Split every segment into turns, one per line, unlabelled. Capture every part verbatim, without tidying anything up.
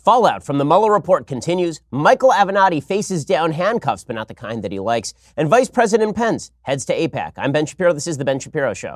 Fallout from the Mueller report continues. Michael Avenatti faces down handcuffs, but not the kind that he likes. And Vice President Pence heads to AIPAC. I'm Ben Shapiro. This is The Ben Shapiro Show.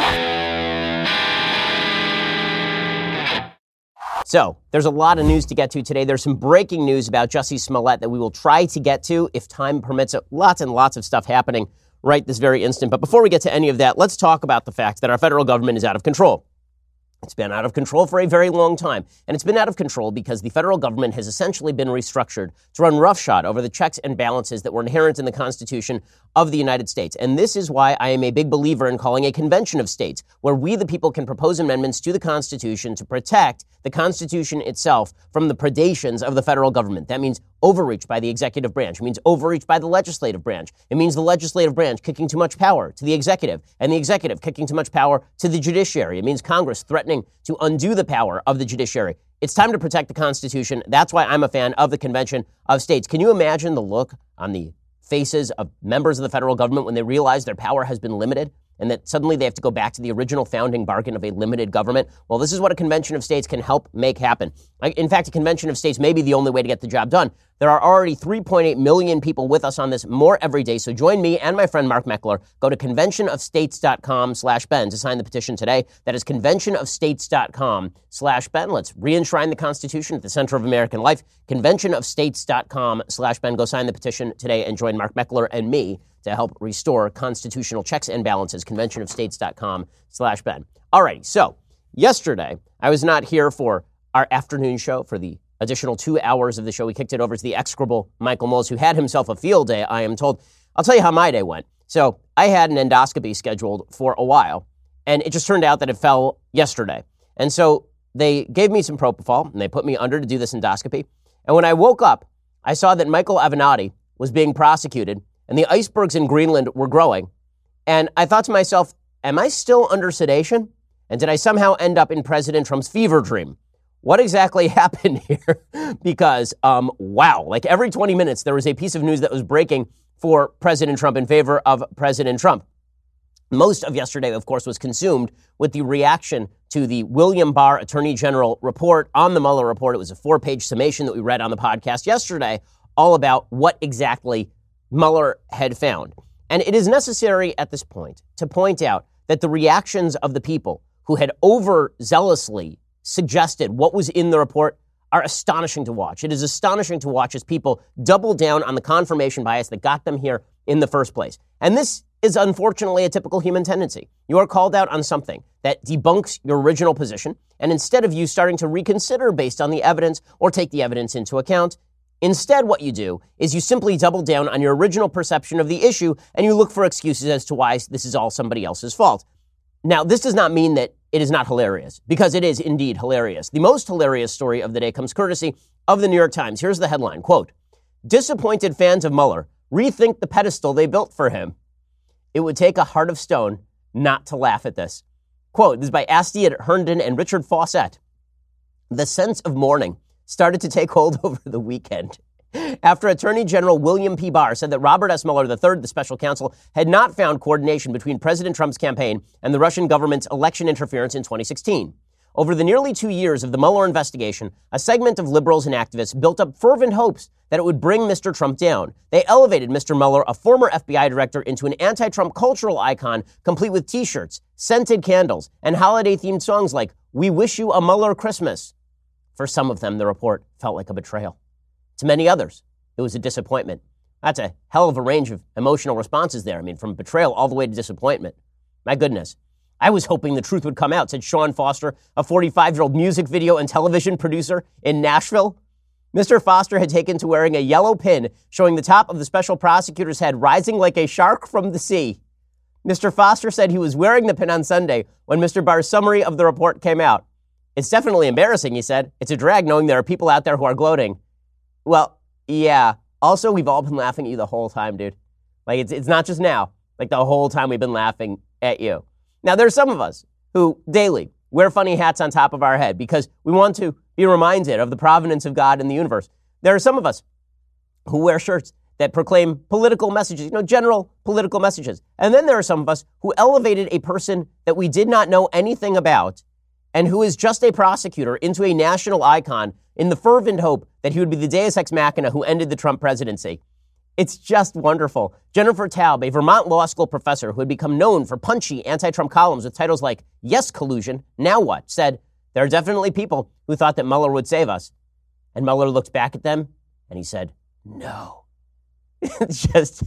So, there's a lot of news to get to today. There's some breaking news about Jussie Smollett that we will try to get to if time permits it. Lots and lots of stuff happening right this very instant. But before we get to any of that, let's talk about the fact that our federal government is out of control. It's been out of control for a very long time, and it's been out of control because the federal government has essentially been restructured to run roughshod over the checks and balances that were inherent in the Constitution of the United States. And this is why I am a big believer in calling a convention of states, where we, the people, can propose amendments to the Constitution to protect the Constitution itself from the predations of the federal government. That means overreach by the executive branch. It means overreach by the legislative branch. It means the legislative branch kicking too much power to the executive, and the executive kicking too much power to the judiciary. It means Congress threatening to undo the power of the judiciary. It's time to protect the Constitution. That's why I'm a fan of the Convention of States. Can you imagine the look on the faces of members of the federal government when they realize their power has been limited and that suddenly they have to go back to the original founding bargain of a limited government? Well, this is what a convention of states can help make happen. In fact, a convention of states may be the only way to get the job done. There are already three point eight million people with us on this, more every day. So join me and my friend Mark Meckler. Go to conventionofstates.com slash Ben to sign the petition today. That is conventionofstates.com slash Ben. Let's re-enshrine the Constitution at the center of American life. conventionofstates.com slash Ben. Go sign the petition today and join Mark Meckler and me to help restore constitutional checks and balances. conventionofstates.com slash Ben. All right. So yesterday, I was not here for our afternoon show for the additional two hours of the show. We kicked it over to the execrable Michael Knowles, who had himself a field day, I am told. I'll tell you how my day went. So I had an endoscopy scheduled for a while, and it just turned out that it fell yesterday. And so they gave me some propofol, and they put me under to do this endoscopy. And when I woke up, I saw that Michael Avenatti was being prosecuted, and the icebergs in Greenland were growing. And I thought to myself, am I still under sedation? And did I somehow end up in President Trump's fever dream? What exactly happened here? Because, um, wow, like every twenty minutes, there was a piece of news that was breaking for President Trump in favor of President Trump. Most of yesterday, of course, was consumed with the reaction to the William Barr Attorney General report on the Mueller report. It was a four-page summation that we read on the podcast yesterday, all about what exactly Mueller had found. And it is necessary at this point to point out that the reactions of the people who had overzealously suggested what was in the report are astonishing to watch. It is astonishing to watch as people double down on the confirmation bias that got them here in the first place. And this is unfortunately a typical human tendency. You are called out on something that debunks your original position, and instead of you starting to reconsider based on the evidence or take the evidence into account, instead what you do is you simply double down on your original perception of the issue and you look for excuses as to why this is all somebody else's fault. Now, this does not mean that it is not hilarious, because it is indeed hilarious. The most hilarious story of the day comes courtesy of the New York Times. Here's the headline, quote, "Disappointed fans of Mueller rethink the pedestal they built for him. It would take a heart of stone not to laugh at this." Quote, this is by Astiad Herndon and Richard Fawcett. "The sense of mourning started to take hold over the weekend after Attorney General William P. Barr said that Robert S. Mueller the third, the special counsel, had not found coordination between President Trump's campaign and the Russian government's election interference in twenty sixteen. Over the nearly two years of the Mueller investigation, a segment of liberals and activists built up fervent hopes that it would bring Mister Trump down. They elevated Mister Mueller, a former F B I director, into an anti-Trump cultural icon, complete with T-shirts, scented candles, and holiday-themed songs like "We Wish You a Mueller Christmas." For some of them, the report felt like a betrayal. To many others, it was a disappointment. That's a hell of a range of emotional responses there. I mean, from betrayal all the way to disappointment. My goodness. I was hoping the truth would come out, said Sean Foster, a forty-five-year-old music video and television producer in Nashville. Mister Foster had taken to wearing a yellow pin showing the top of the special prosecutor's head rising like a shark from the sea. Mister Foster said he was wearing the pin on Sunday when Mister Barr's summary of the report came out. "It's definitely embarrassing," he said. "It's a drag knowing there are people out there who are gloating." Well, yeah. Also, we've all been laughing at you the whole time, dude. Like, it's it's not just now. Like, the whole time we've been laughing at you. Now, there's some of us who daily wear funny hats on top of our head because we want to be reminded of the providence of God in the universe. There are some of us who wear shirts that proclaim political messages, you know, general political messages. And then there are some of us who elevated a person that we did not know anything about and who is just a prosecutor into a national icon in the fervent hope that he would be the deus ex machina who ended the Trump presidency. It's just wonderful. Jennifer Taub, a Vermont law school professor who had become known for punchy anti-Trump columns with titles like Yes, Collusion, Now What?, said, there are definitely people who thought that Mueller would save us. And Mueller looked back at them and he said, no. It's just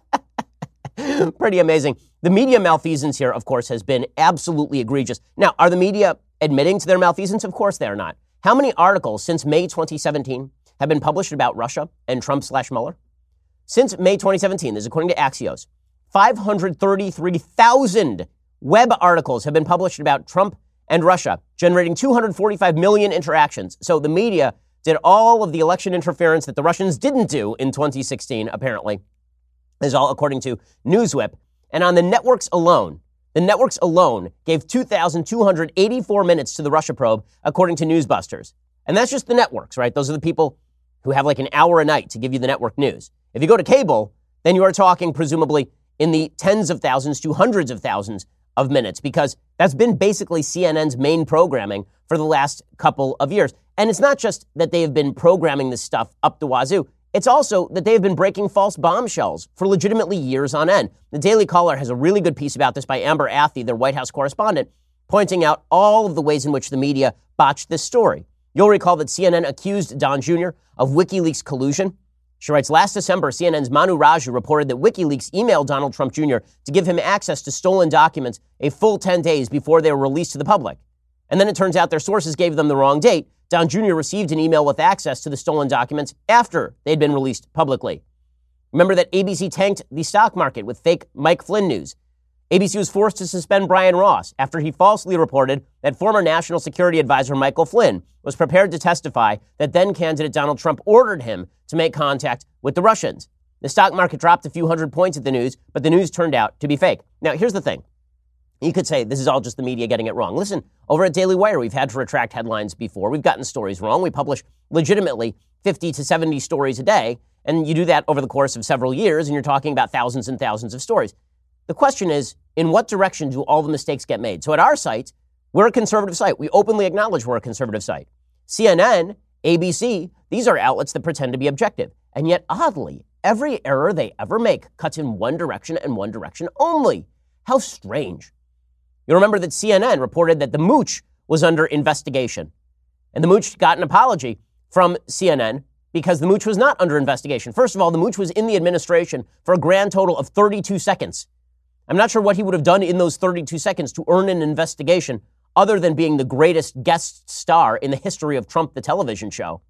pretty amazing. The media malfeasance here, of course, has been absolutely egregious. Now, are the media admitting to their malfeasance? Of course they are not. How many articles since May twenty seventeen have been published about Russia and Trump slash Mueller? Since May twenty seventeen, this is according to Axios, five hundred thirty-three thousand web articles have been published about Trump and Russia, generating two hundred forty-five million interactions. So the media did all of the election interference that the Russians didn't do in twenty sixteen, apparently. This is all according to Newswhip. And on the networks alone, the networks alone gave two thousand two hundred eighty-four minutes to the Russia probe, according to Newsbusters. And that's just the networks, right? Those are the people who have like an hour a night to give you the network news. If you go to cable, then you are talking presumably in the tens of thousands to hundreds of thousands of minutes, because that's been basically C N N's main programming for the last couple of years. And it's not just that they have been programming this stuff up the wazoo. It's also that they have been breaking false bombshells for legitimately years on end. The Daily Caller has a really good piece about this by Amber Athey, their White House correspondent, pointing out all of the ways in which the media botched this story. You'll recall that C N N accused Don Junior of WikiLeaks collusion. She writes, last December, C N N's Manu Raju reported that WikiLeaks emailed Donald Trump Junior to give him access to stolen documents a full ten days before they were released to the public. And then it turns out their sources gave them the wrong date. Don Junior received an email with access to the stolen documents after they'd been released publicly. Remember that A B C tanked the stock market with fake Mike Flynn news. A B C was forced to suspend Brian Ross after he falsely reported that former National Security Advisor Michael Flynn was prepared to testify that then-candidate Donald Trump ordered him to make contact with the Russians. The stock market dropped a few hundred points at the news, but the news turned out to be fake. Now, here's the thing. You could say this is all just the media getting it wrong. Listen, over at Daily Wire, we've had to retract headlines before. We've gotten stories wrong. We publish legitimately fifty to seventy stories a day, and you do that over the course of several years, and you're talking about thousands and thousands of stories. The question is, in what direction do all the mistakes get made? So at our site, we're a conservative site. We openly acknowledge we're a conservative site. C N N, A B C, these are outlets that pretend to be objective. And yet, oddly, every error they ever make cuts in one direction and one direction only. How strange. You remember that C N N reported that the Mooch was under investigation. And the Mooch got an apology from C N N because the Mooch was not under investigation. First of all, the Mooch was in the administration for a grand total of thirty-two seconds. I'm not sure what he would have done in those thirty-two seconds to earn an investigation other than being the greatest guest star in the history of Trump, the television show.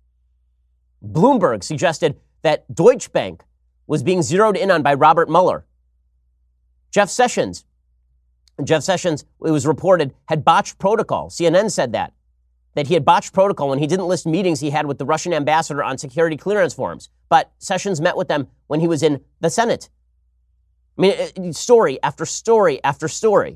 Bloomberg suggested that Deutsche Bank was being zeroed in on by Robert Mueller. Jeff Sessions, Jeff Sessions, it was reported, had botched protocol. C N N said that, that he had botched protocol when he didn't list meetings he had with the Russian ambassador on security clearance forms. But Sessions met with them when he was in the Senate. I mean, story after story after story.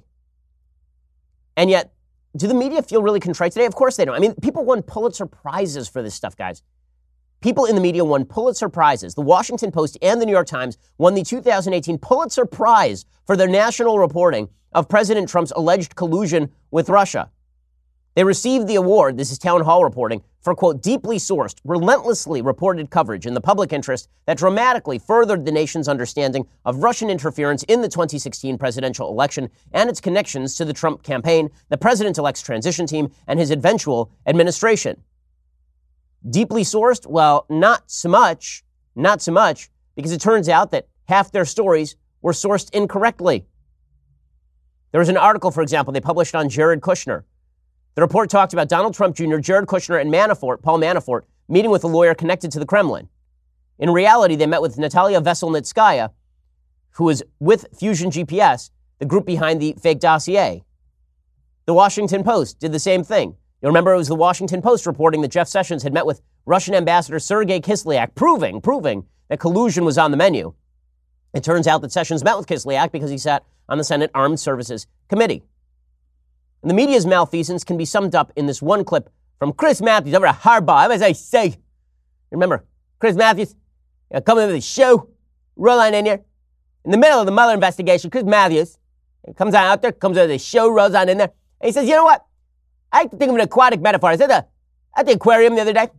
And yet, do the media feel really contrite today? Of course they don't. I mean, people won Pulitzer Prizes for this stuff, guys. People in the media won Pulitzer Prizes. The Washington Post and the New York Times won the two thousand eighteen Pulitzer Prize for their national reporting of President Trump's alleged collusion with Russia. They received the award, this is town hall reporting, for, quote, deeply sourced, relentlessly reported coverage in the public interest that dramatically furthered the nation's understanding of Russian interference in the twenty sixteen presidential election and its connections to the Trump campaign, the president-elect's transition team, and his eventual administration. Deeply sourced? Well, not so much, not so much, because it turns out that half their stories were sourced incorrectly. There was an article, for example, they published on Jared Kushner. The report talked about Donald Trump Junior, Jared Kushner, and Manafort, Paul Manafort, meeting with a lawyer connected to the Kremlin. In reality, they met with Natalia Veselnitskaya, who was with Fusion G P S, the group behind the fake dossier. The Washington Post did the same thing. You'll remember it was the Washington Post reporting that Jeff Sessions had met with Russian Ambassador Sergei Kislyak, proving, proving that collusion was on the menu. It turns out that Sessions met with Kislyak because he sat on the Senate Armed Services Committee. And the media's malfeasance can be summed up in this one clip from Chris Matthews over at Harbaugh. As I say, remember, Chris Matthews you know, coming into the show, roll on in here. In the middle of the Mueller investigation, Chris Matthews comes on out there, comes over the show, rolls on in there, and he says, you know what? I like to think of an aquatic metaphor. I said the, at the aquarium the other day,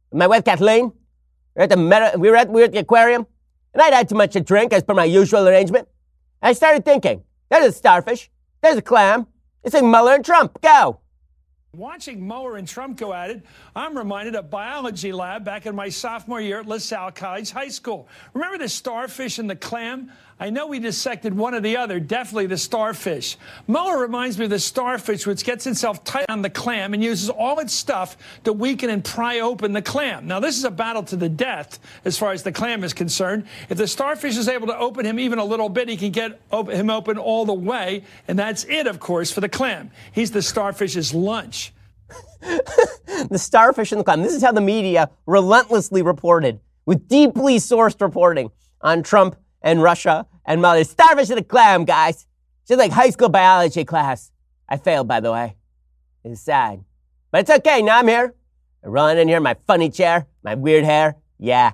My wife Kathleen, we were at the Meta, we were at we were at the aquarium, and I'd had too much to drink as per my usual arrangement. And I started thinking, there's a starfish, there's a clam. It's like Mueller and Trump. Go.
Watching Mueller and Trump go at it, I'm reminded of biology lab back in my sophomore year at LaSalle College High School. Remember the starfish and the clam? I know we dissected one or the other, definitely the starfish. Mueller reminds me of the starfish, which gets itself tight on the clam and uses all its stuff to weaken and pry open the clam. Now, this is a battle to the death as far as the clam is concerned. If the starfish is able to open him even a little bit, he can get op- him open all the way, and that's it, of course, for the clam. He's the starfish's lunch.
The starfish and the clam. This is how the media relentlessly reported, with deeply sourced reporting on Trump and Russia and Mueller. Starfish and the clam, guys. Just like high school biology class. I failed, by the way. It's sad. But it's okay. Now I'm here. I'm rolling in here in my funny chair, my weird hair. Yeah.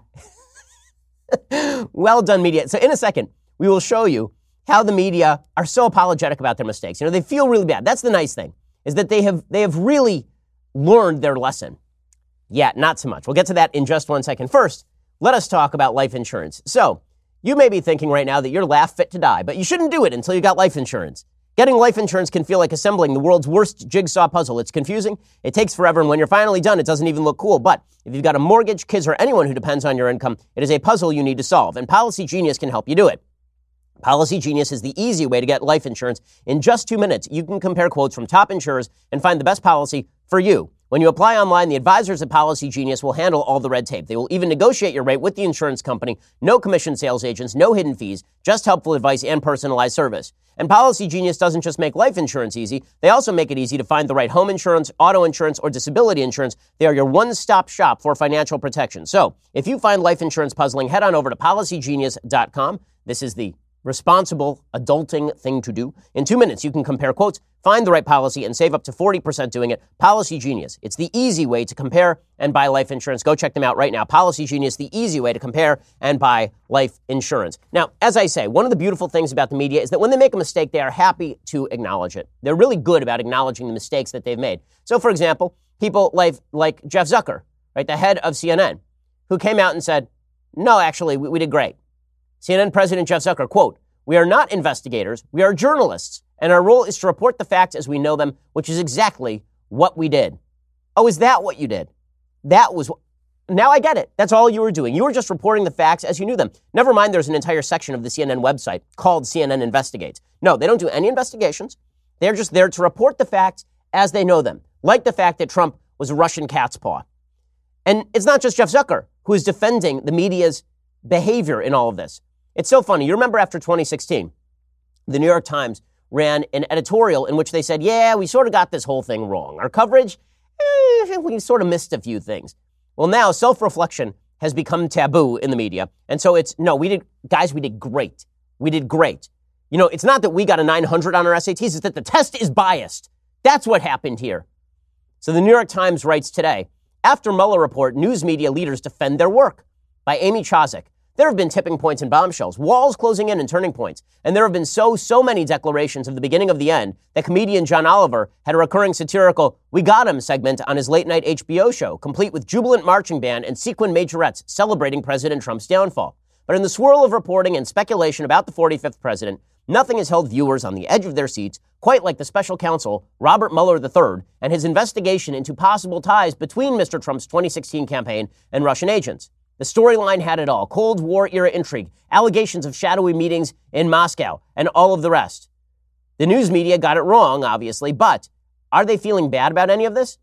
Well done, media. So in a second, we will show you how the media are so apologetic about their mistakes. You know, they feel really bad. That's the nice thing, is that they have they have really learned their lesson. Yeah, not so much. We'll get to that in just one second. First, let us talk about life insurance. So, you may be thinking right now that you're laugh fit to die, but you shouldn't do it until you got life insurance. Getting life insurance can feel like assembling the world's worst jigsaw puzzle. It's confusing, it takes forever, and when you're finally done, it doesn't even look cool. But if you've got a mortgage, kids, or anyone who depends on your income, it is a puzzle you need to solve, and Policy Genius can help you do it. Policy Genius is the easy way to get life insurance. In just two minutes, you can compare quotes from top insurers and find the best policy for you. When you apply online, the advisors at Policy Genius will handle all the red tape. They will even negotiate your rate with the insurance company. No commission sales agents, no hidden fees, just helpful advice and personalized service. And Policy Genius doesn't just make life insurance easy. They also make it easy to find the right home insurance, auto insurance, or disability insurance. They are your one-stop shop for financial protection. So if you find life insurance puzzling, head on over to policy genius dot com. This is the responsible adulting thing to do. In two minutes, you can compare quotes, find the right policy, and save up to forty percent doing it. Policy Genius. It's the easy way to compare and buy life insurance. Go check them out right now. Policy Genius, the easy way to compare and buy life insurance. Now, as I say, one of the beautiful things about the media is that when they make a mistake, they are happy to acknowledge it. They're really good about acknowledging the mistakes that they've made. So, for example, people like, like Jeff Zucker, right, the head of C N N, who came out and said, no, actually, we, we did great. C N N President Jeff Zucker, quote, "We are not investigators, we are journalists, and our role is to report the facts as we know them, which is exactly what we did." Oh, is that what you did? That was, now I get it. That's all you were doing. You were just reporting the facts as you knew them. Never mind, there's an entire section of the C N N website called C N N Investigates. No, they don't do any investigations. They're just there to report the facts as they know them, like the fact that Trump was a Russian cat's paw. And it's not just Jeff Zucker who is defending the media's behavior in all of this. It's so funny. You remember after twenty sixteen, the New York Times ran an editorial in which they said, yeah, we sort of got this whole thing wrong. Our coverage, eh, we sort of missed a few things. Well, now self-reflection has become taboo in the media. And so it's, no, we did, guys, we did great. We did great. You know, it's not that we got a nine hundred on our S A Ts, it's that the test is biased. That's what happened here. So the New York Times writes today, after Mueller report, news media leaders defend their work, by Amy Chozick. There have been tipping points and bombshells, walls closing in and turning points, and there have been so, so many declarations of the beginning of the end that comedian John Oliver had a recurring satirical "We Got Him" segment on his late-night H B O show, complete with jubilant marching band and sequin majorettes celebrating President Trump's downfall. But in the swirl of reporting and speculation about the forty-fifth president, nothing has held viewers on the edge of their seats quite like the special counsel, Robert Mueller the third, and his investigation into possible ties between Mister Trump's twenty sixteen campaign and Russian agents. The storyline had it all. Cold War-era intrigue, allegations of shadowy meetings in Moscow, and all of the rest. The news media got it wrong, obviously, but are they feeling bad about any of this?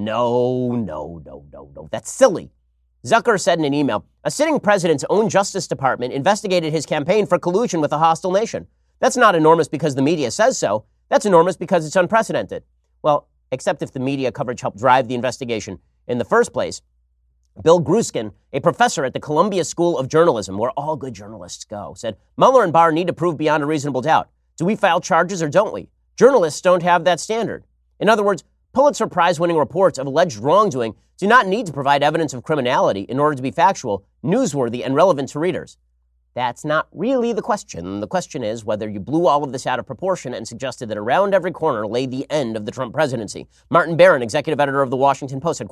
No, no, no, no, no. That's silly. Zucker said in an email, a sitting president's own Justice Department investigated his campaign for collusion with a hostile nation. That's not enormous because the media says so. That's enormous because it's unprecedented. Well, except if the media coverage helped drive the investigation in the first place. Bill Gruskin, a professor at the Columbia School of Journalism, where all good journalists go, said, Mueller and Barr need to prove beyond a reasonable doubt. Do we file charges or don't we? Journalists don't have that standard. In other words, Pulitzer Prize-winning reports of alleged wrongdoing do not need to provide evidence of criminality in order to be factual, newsworthy, and relevant to readers. That's not really the question. The question is whether you blew all of this out of proportion and suggested that around every corner lay the end of the Trump presidency. Martin Barron, executive editor of The Washington Post, said, quote,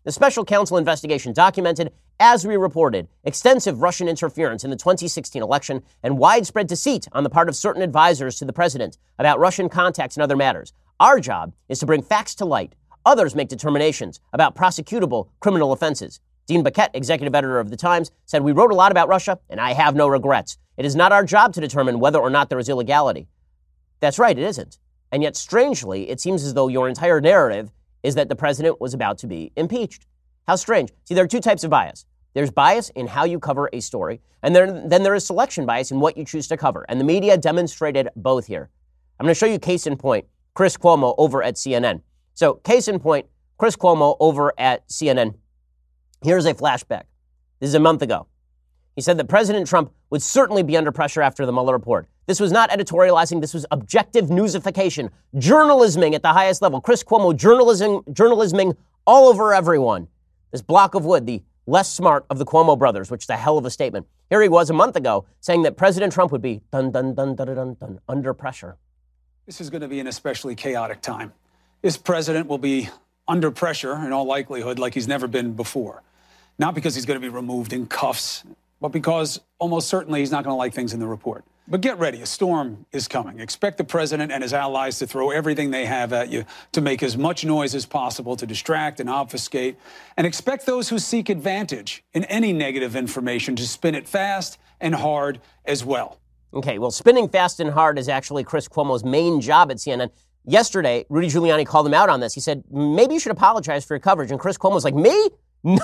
The special counsel investigation documented, as we reported, extensive Russian interference in the twenty sixteen election and widespread deceit on the part of certain advisors to the president about Russian contacts and other matters. Our job is to bring facts to light. Others make determinations about prosecutable criminal offenses. Dean Baquet, executive editor of The Times, said, "We wrote a lot about Russia, and I have no regrets. It is not our job to determine whether or not there is illegality." That's right, it isn't. And yet, strangely, it seems as though your entire narrative is that the president was about to be impeached. How strange. See, there are two types of bias. There's bias in how you cover a story, and then, then there is selection bias in what you choose to cover. And the media demonstrated both here. I'm going to show you case in point, Chris Cuomo over at C N N. So, case in point, Chris Cuomo over at C N N. Here's a flashback. This is a month ago. He said that President Trump would certainly be under pressure after the Mueller report. This was not editorializing. This was objective newsification, journalisming at the highest level. Chris Cuomo journalism, journalisming all over everyone. This block of wood, the less smart of the Cuomo brothers, which is a hell of a statement. Here he was a month ago saying that President Trump would be dun, dun, dun, dun, dun, dun, under pressure.
This is going to be an especially chaotic time. This president will be under pressure in all likelihood like he's never been before. Not because he's going to be removed in cuffs, but because almost certainly he's not going to like things in the report. But get ready, a storm is coming. Expect the president and his allies to throw everything they have at you to make as much noise as possible, to distract and obfuscate. And expect those who seek advantage in any negative information to spin it fast and hard as well.
Okay, well, spinning fast and hard is actually Chris Cuomo's main job at C N N. Yesterday, Rudy Giuliani called him out on this. He said, maybe you should apologize for your coverage. And Chris Cuomo was like, me? Me?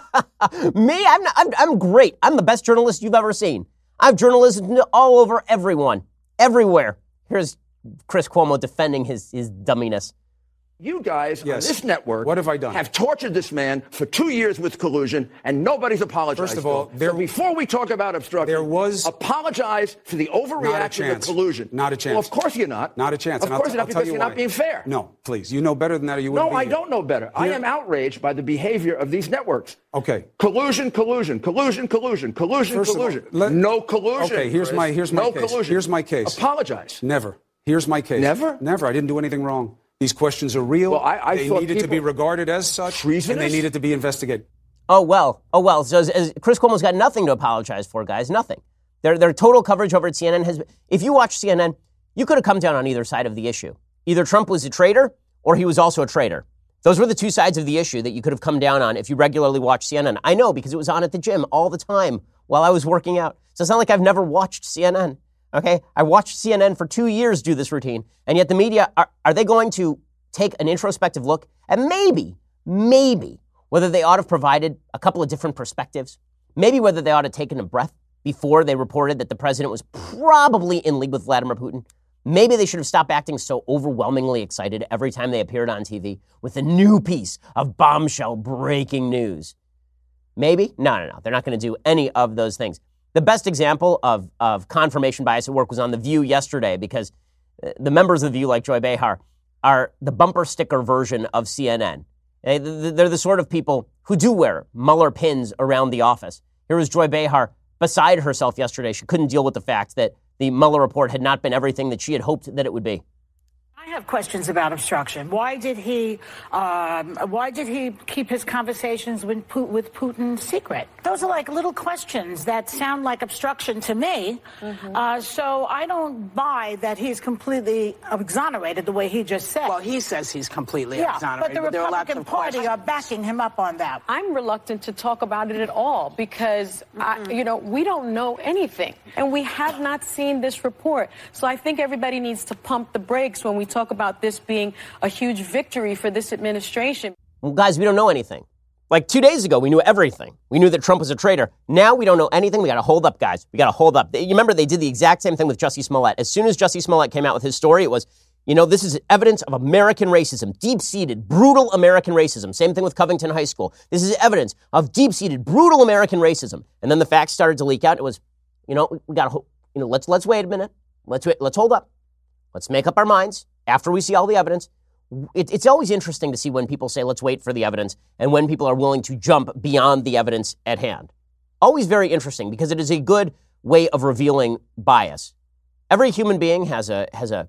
I'm, not, I'm, I'm great. I'm the best journalist you've ever seen. I've journalism all over everyone, everywhere. Here's Chris Cuomo defending his, his dumminess.
You guys
yes.
on this network
what have, I done?
have tortured this man for two years with collusion, and nobody's apologized.
First of all,
there, so before we talk about obstruction,
there was
apologize for the overreaction to collusion.
Not a chance.
Well, of course you're not.
Not a chance.
Of
and
course
I'll,
you're not,
I'll
because
you
you're
why.
not being fair.
No, please. You know better than that, or you
No,
wouldn't
I
be
don't know better. Here. I am outraged by the behavior of these networks.
Okay.
Collusion, collusion, collusion, collusion, collusion,
First
collusion.
All, let,
no collusion.
Okay, here's
Chris.
my here's
no
my case.
collusion.
Here's my case.
Apologize.
Never. Here's my case.
Never?
Never. I didn't do anything wrong. These questions are real.
Well, I, I
they
thought
needed to be regarded as such,
treasonous?
and they needed to be investigated.
Oh, well. Oh, well. So as, as Chris Cuomo's got nothing to apologize for, guys. Nothing. Their, their total coverage over at C N N has been, if you watch C N N, you could have come down on either side of the issue. Either Trump was a traitor or he was also a traitor. Those were the two sides of the issue that you could have come down on if you regularly watched C N N. I know, because it was on at the gym all the time while I was working out. So it's not like I've never watched C N N. Okay? I watched C N N for two years do this routine. And yet the media, are, are they going to take an introspective look and maybe, maybe whether they ought to have provided a couple of different perspectives, maybe whether they ought to have taken a breath before they reported that the president was probably in league with Vladimir Putin. Maybe they should have stopped acting so overwhelmingly excited every time they appeared on T V with a new piece of bombshell breaking news. Maybe? No, no, no. They're not going to do any of those things. The best example of, of confirmation bias at work was on The View yesterday, because the members of The View, like Joy Behar, are the bumper sticker version of C N N. They're the sort of people who do wear Mueller pins around the office. Here was Joy Behar beside herself yesterday. She couldn't deal with the fact that the Mueller report had not been everything that she had hoped that it would be.
I have questions about obstruction. Why did he? Um, why did he keep his conversations with, Pu- with Putin secret? Those are like little questions that sound like obstruction to me. Mm-hmm. Uh, so I don't buy that he's completely exonerated the way he just said.
Well, he says he's completely
yeah,
exonerated.
but the
but
Republican Party are backing him up on that.
I'm reluctant to talk about it at all because, mm-hmm. I, you know, we don't know anything, and we have not seen this report. So I think everybody needs to pump the brakes when we talk about this being a huge victory for this administration.
Well, guys, we don't know anything. Like two days ago, we knew everything. We knew that Trump was a traitor. Now we don't know anything. We got to hold up, guys. We got to hold up. You remember they did the exact same thing with Jussie Smollett. As soon as Jussie Smollett came out with his story, it was, you know, this is evidence of American racism, deep-seated, brutal American racism. Same thing with Covington High School. This is evidence of deep-seated, brutal American racism. And then the facts started to leak out. It was, you know, we got to, you know, let's let's wait a minute. Let's wait. Let's hold up. Let's make up our minds after we see all the evidence. It, it's always interesting to see when people say, let's wait for the evidence, and when people are willing to jump beyond the evidence at hand. Always very interesting, because it is a good way of revealing bias. Every human being has a has a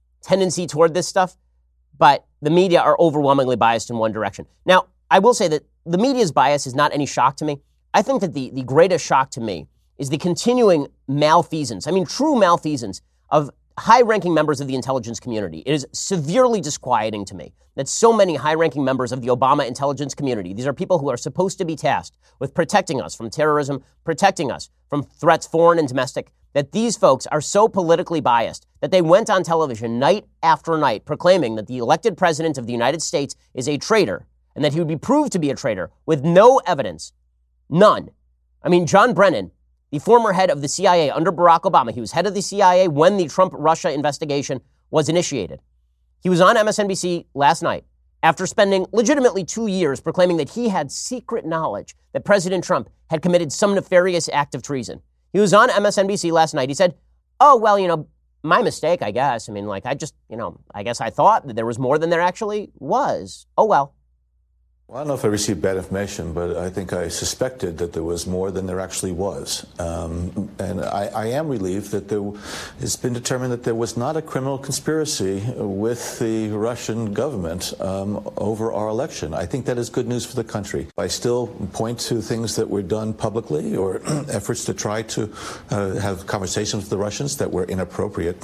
tendency toward this stuff, but the media are overwhelmingly biased in one direction. Now, I will say that the media's bias is not any shock to me. I think that the, the greatest shock to me is the continuing malfeasance, I mean, true malfeasance of high-ranking members of the intelligence community. It is severely disquieting to me that so many high-ranking members of the Obama intelligence community, these are people who are supposed to be tasked with protecting us from terrorism, protecting us from threats, foreign and domestic, that these folks are so politically biased that they went on television night after night proclaiming that the elected president of the United States is a traitor and that he would be proved to be a traitor with no evidence. None. I mean, John Brennan, the former head of the C I A under Barack Obama, he was head of the C I A when the Trump-Russia investigation was initiated. He was on M S N B C last night after spending legitimately two years proclaiming that he had secret knowledge that President Trump had committed some nefarious act of treason. He was on M S N B C last night. He said, oh, well, you know, my mistake, I guess. I mean, like, I just, you know, I guess I thought that there was more than there actually was. Oh, well.
Well, I don't know if I received bad information, but I think I suspected that there was more than there actually was. Um, and I, I am relieved that there, it's been determined that there was not a criminal conspiracy with the Russian government um, over our election. I think that is good news for the country. I still point to things that were done publicly or efforts to try to uh, have conversations with the Russians that were inappropriate.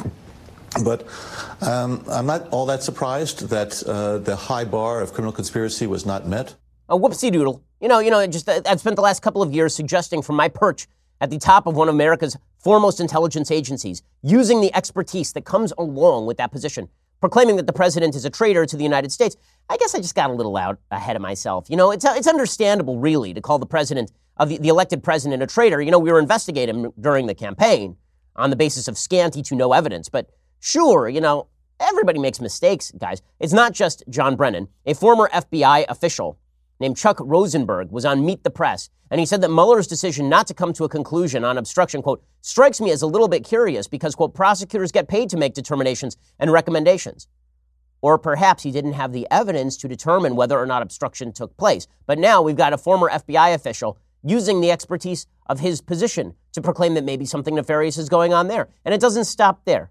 But um, I'm not all that surprised that uh, the high bar of criminal conspiracy was not met.
A whoopsie doodle. You know, you know, just I've spent the last couple of years suggesting from my perch at the top of one of America's foremost intelligence agencies, using the expertise that comes along with that position, proclaiming that the president is a traitor to the United States. I guess I just got a little out ahead of myself. You know, it's it's understandable, really, to call the president of the, the elected president a traitor. You know, we were investigating him during the campaign on the basis of scanty to no evidence, but sure, you know, everybody makes mistakes, guys. It's not just John Brennan. A former F B I official named Chuck Rosenberg was on Meet the Press, and he said that Mueller's decision not to come to a conclusion on obstruction, quote, strikes me as a little bit curious because, quote, prosecutors get paid to make determinations and recommendations. Or perhaps he didn't have the evidence to determine whether or not obstruction took place. But now we've got a former F B I official using the expertise of his position to proclaim that maybe something nefarious is going on there. And it doesn't stop there.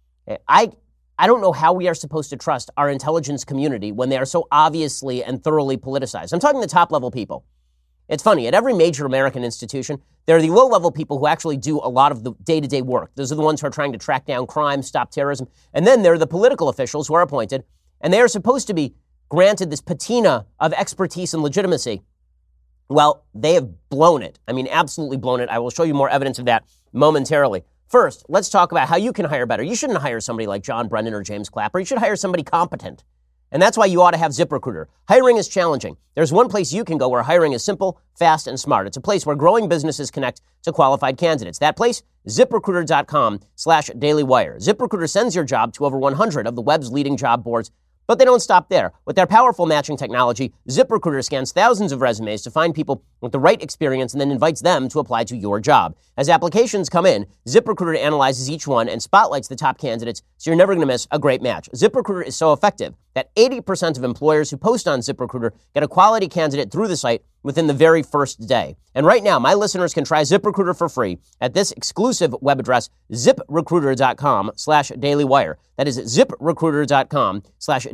I I don't know how we are supposed to trust our intelligence community when they are so obviously and thoroughly politicized. I'm talking the top-level people. It's funny, at every major American institution, there are the low-level people who actually do a lot of the day-to-day work. Those are the ones who are trying to track down crime, stop terrorism. And then there are the political officials who are appointed, and they are supposed to be granted this patina of expertise and legitimacy. Well, they have blown it. I mean, absolutely blown it. I will show you more evidence of that momentarily. First, let's talk about how you can hire better. You shouldn't hire somebody like John Brennan or James Clapper. You should hire somebody competent. And that's why you ought to have ZipRecruiter. Hiring is challenging. There's one place you can go where hiring is simple, fast, and smart. It's a place where growing businesses connect to qualified candidates. That place, ZipRecruiter.com slash DailyWire. ZipRecruiter sends your job to over one hundred of the web's leading job boards. But they don't stop there. With their powerful matching technology, ZipRecruiter scans thousands of resumes to find people with the right experience and then invites them to apply to your job. As applications come in, ZipRecruiter analyzes each one and spotlights the top candidates, so you're never going to miss a great match. ZipRecruiter is so effective that eighty percent of employers who post on ZipRecruiter get a quality candidate through the site within the very first day. And right now, my listeners can try ZipRecruiter for free at this exclusive web address, ZipRecruiter.com slash DailyWire. That is ZipRecruiter.com slash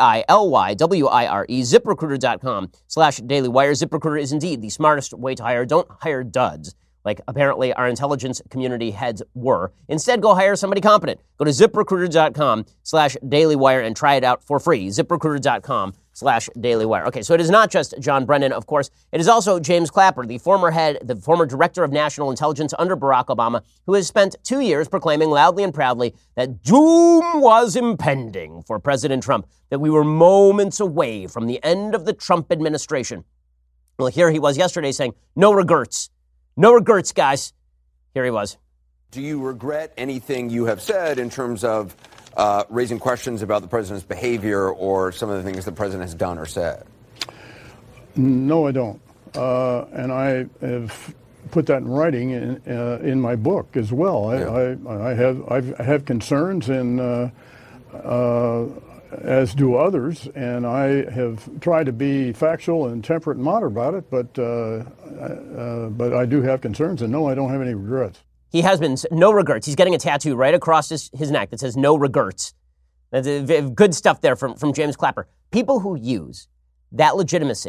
D-A-I-L-Y-W-I-R-E, ZipRecruiter.com slash DailyWire. ZipRecruiter is indeed the smartest way to hire. Don't hire duds, like apparently our intelligence community heads were. Instead, go hire somebody competent. Go to ZipRecruiter.com slash DailyWire and try it out for free. ZipRecruiter.com slash DailyWire. Okay, so it is not just John Brennan, of course. It is also James Clapper, the former head, the former director of national intelligence under Barack Obama, who has spent two years proclaiming loudly and proudly that doom was impending for President Trump, that we were moments away from the end of the Trump administration. Well, here he was yesterday saying, no regrets. No regrets, guys. Here he was.
Do you regret anything you have said in terms of uh, raising questions about the president's behavior or some of the things the president has done or said?
No, I don't. Uh, and I have put that in writing in, uh, in my book as well. I, yeah. I, I have I've, I have concerns, and uh, uh, as do others, and I have tried to be factual and temperate and moderate about it. But uh, uh, but I do have concerns, and no, I don't have any regrets.
He has been no regrets. He's getting a tattoo right across his, his neck that says no regrets. That's a, good stuff there from, from James Clapper. People who use that legitimacy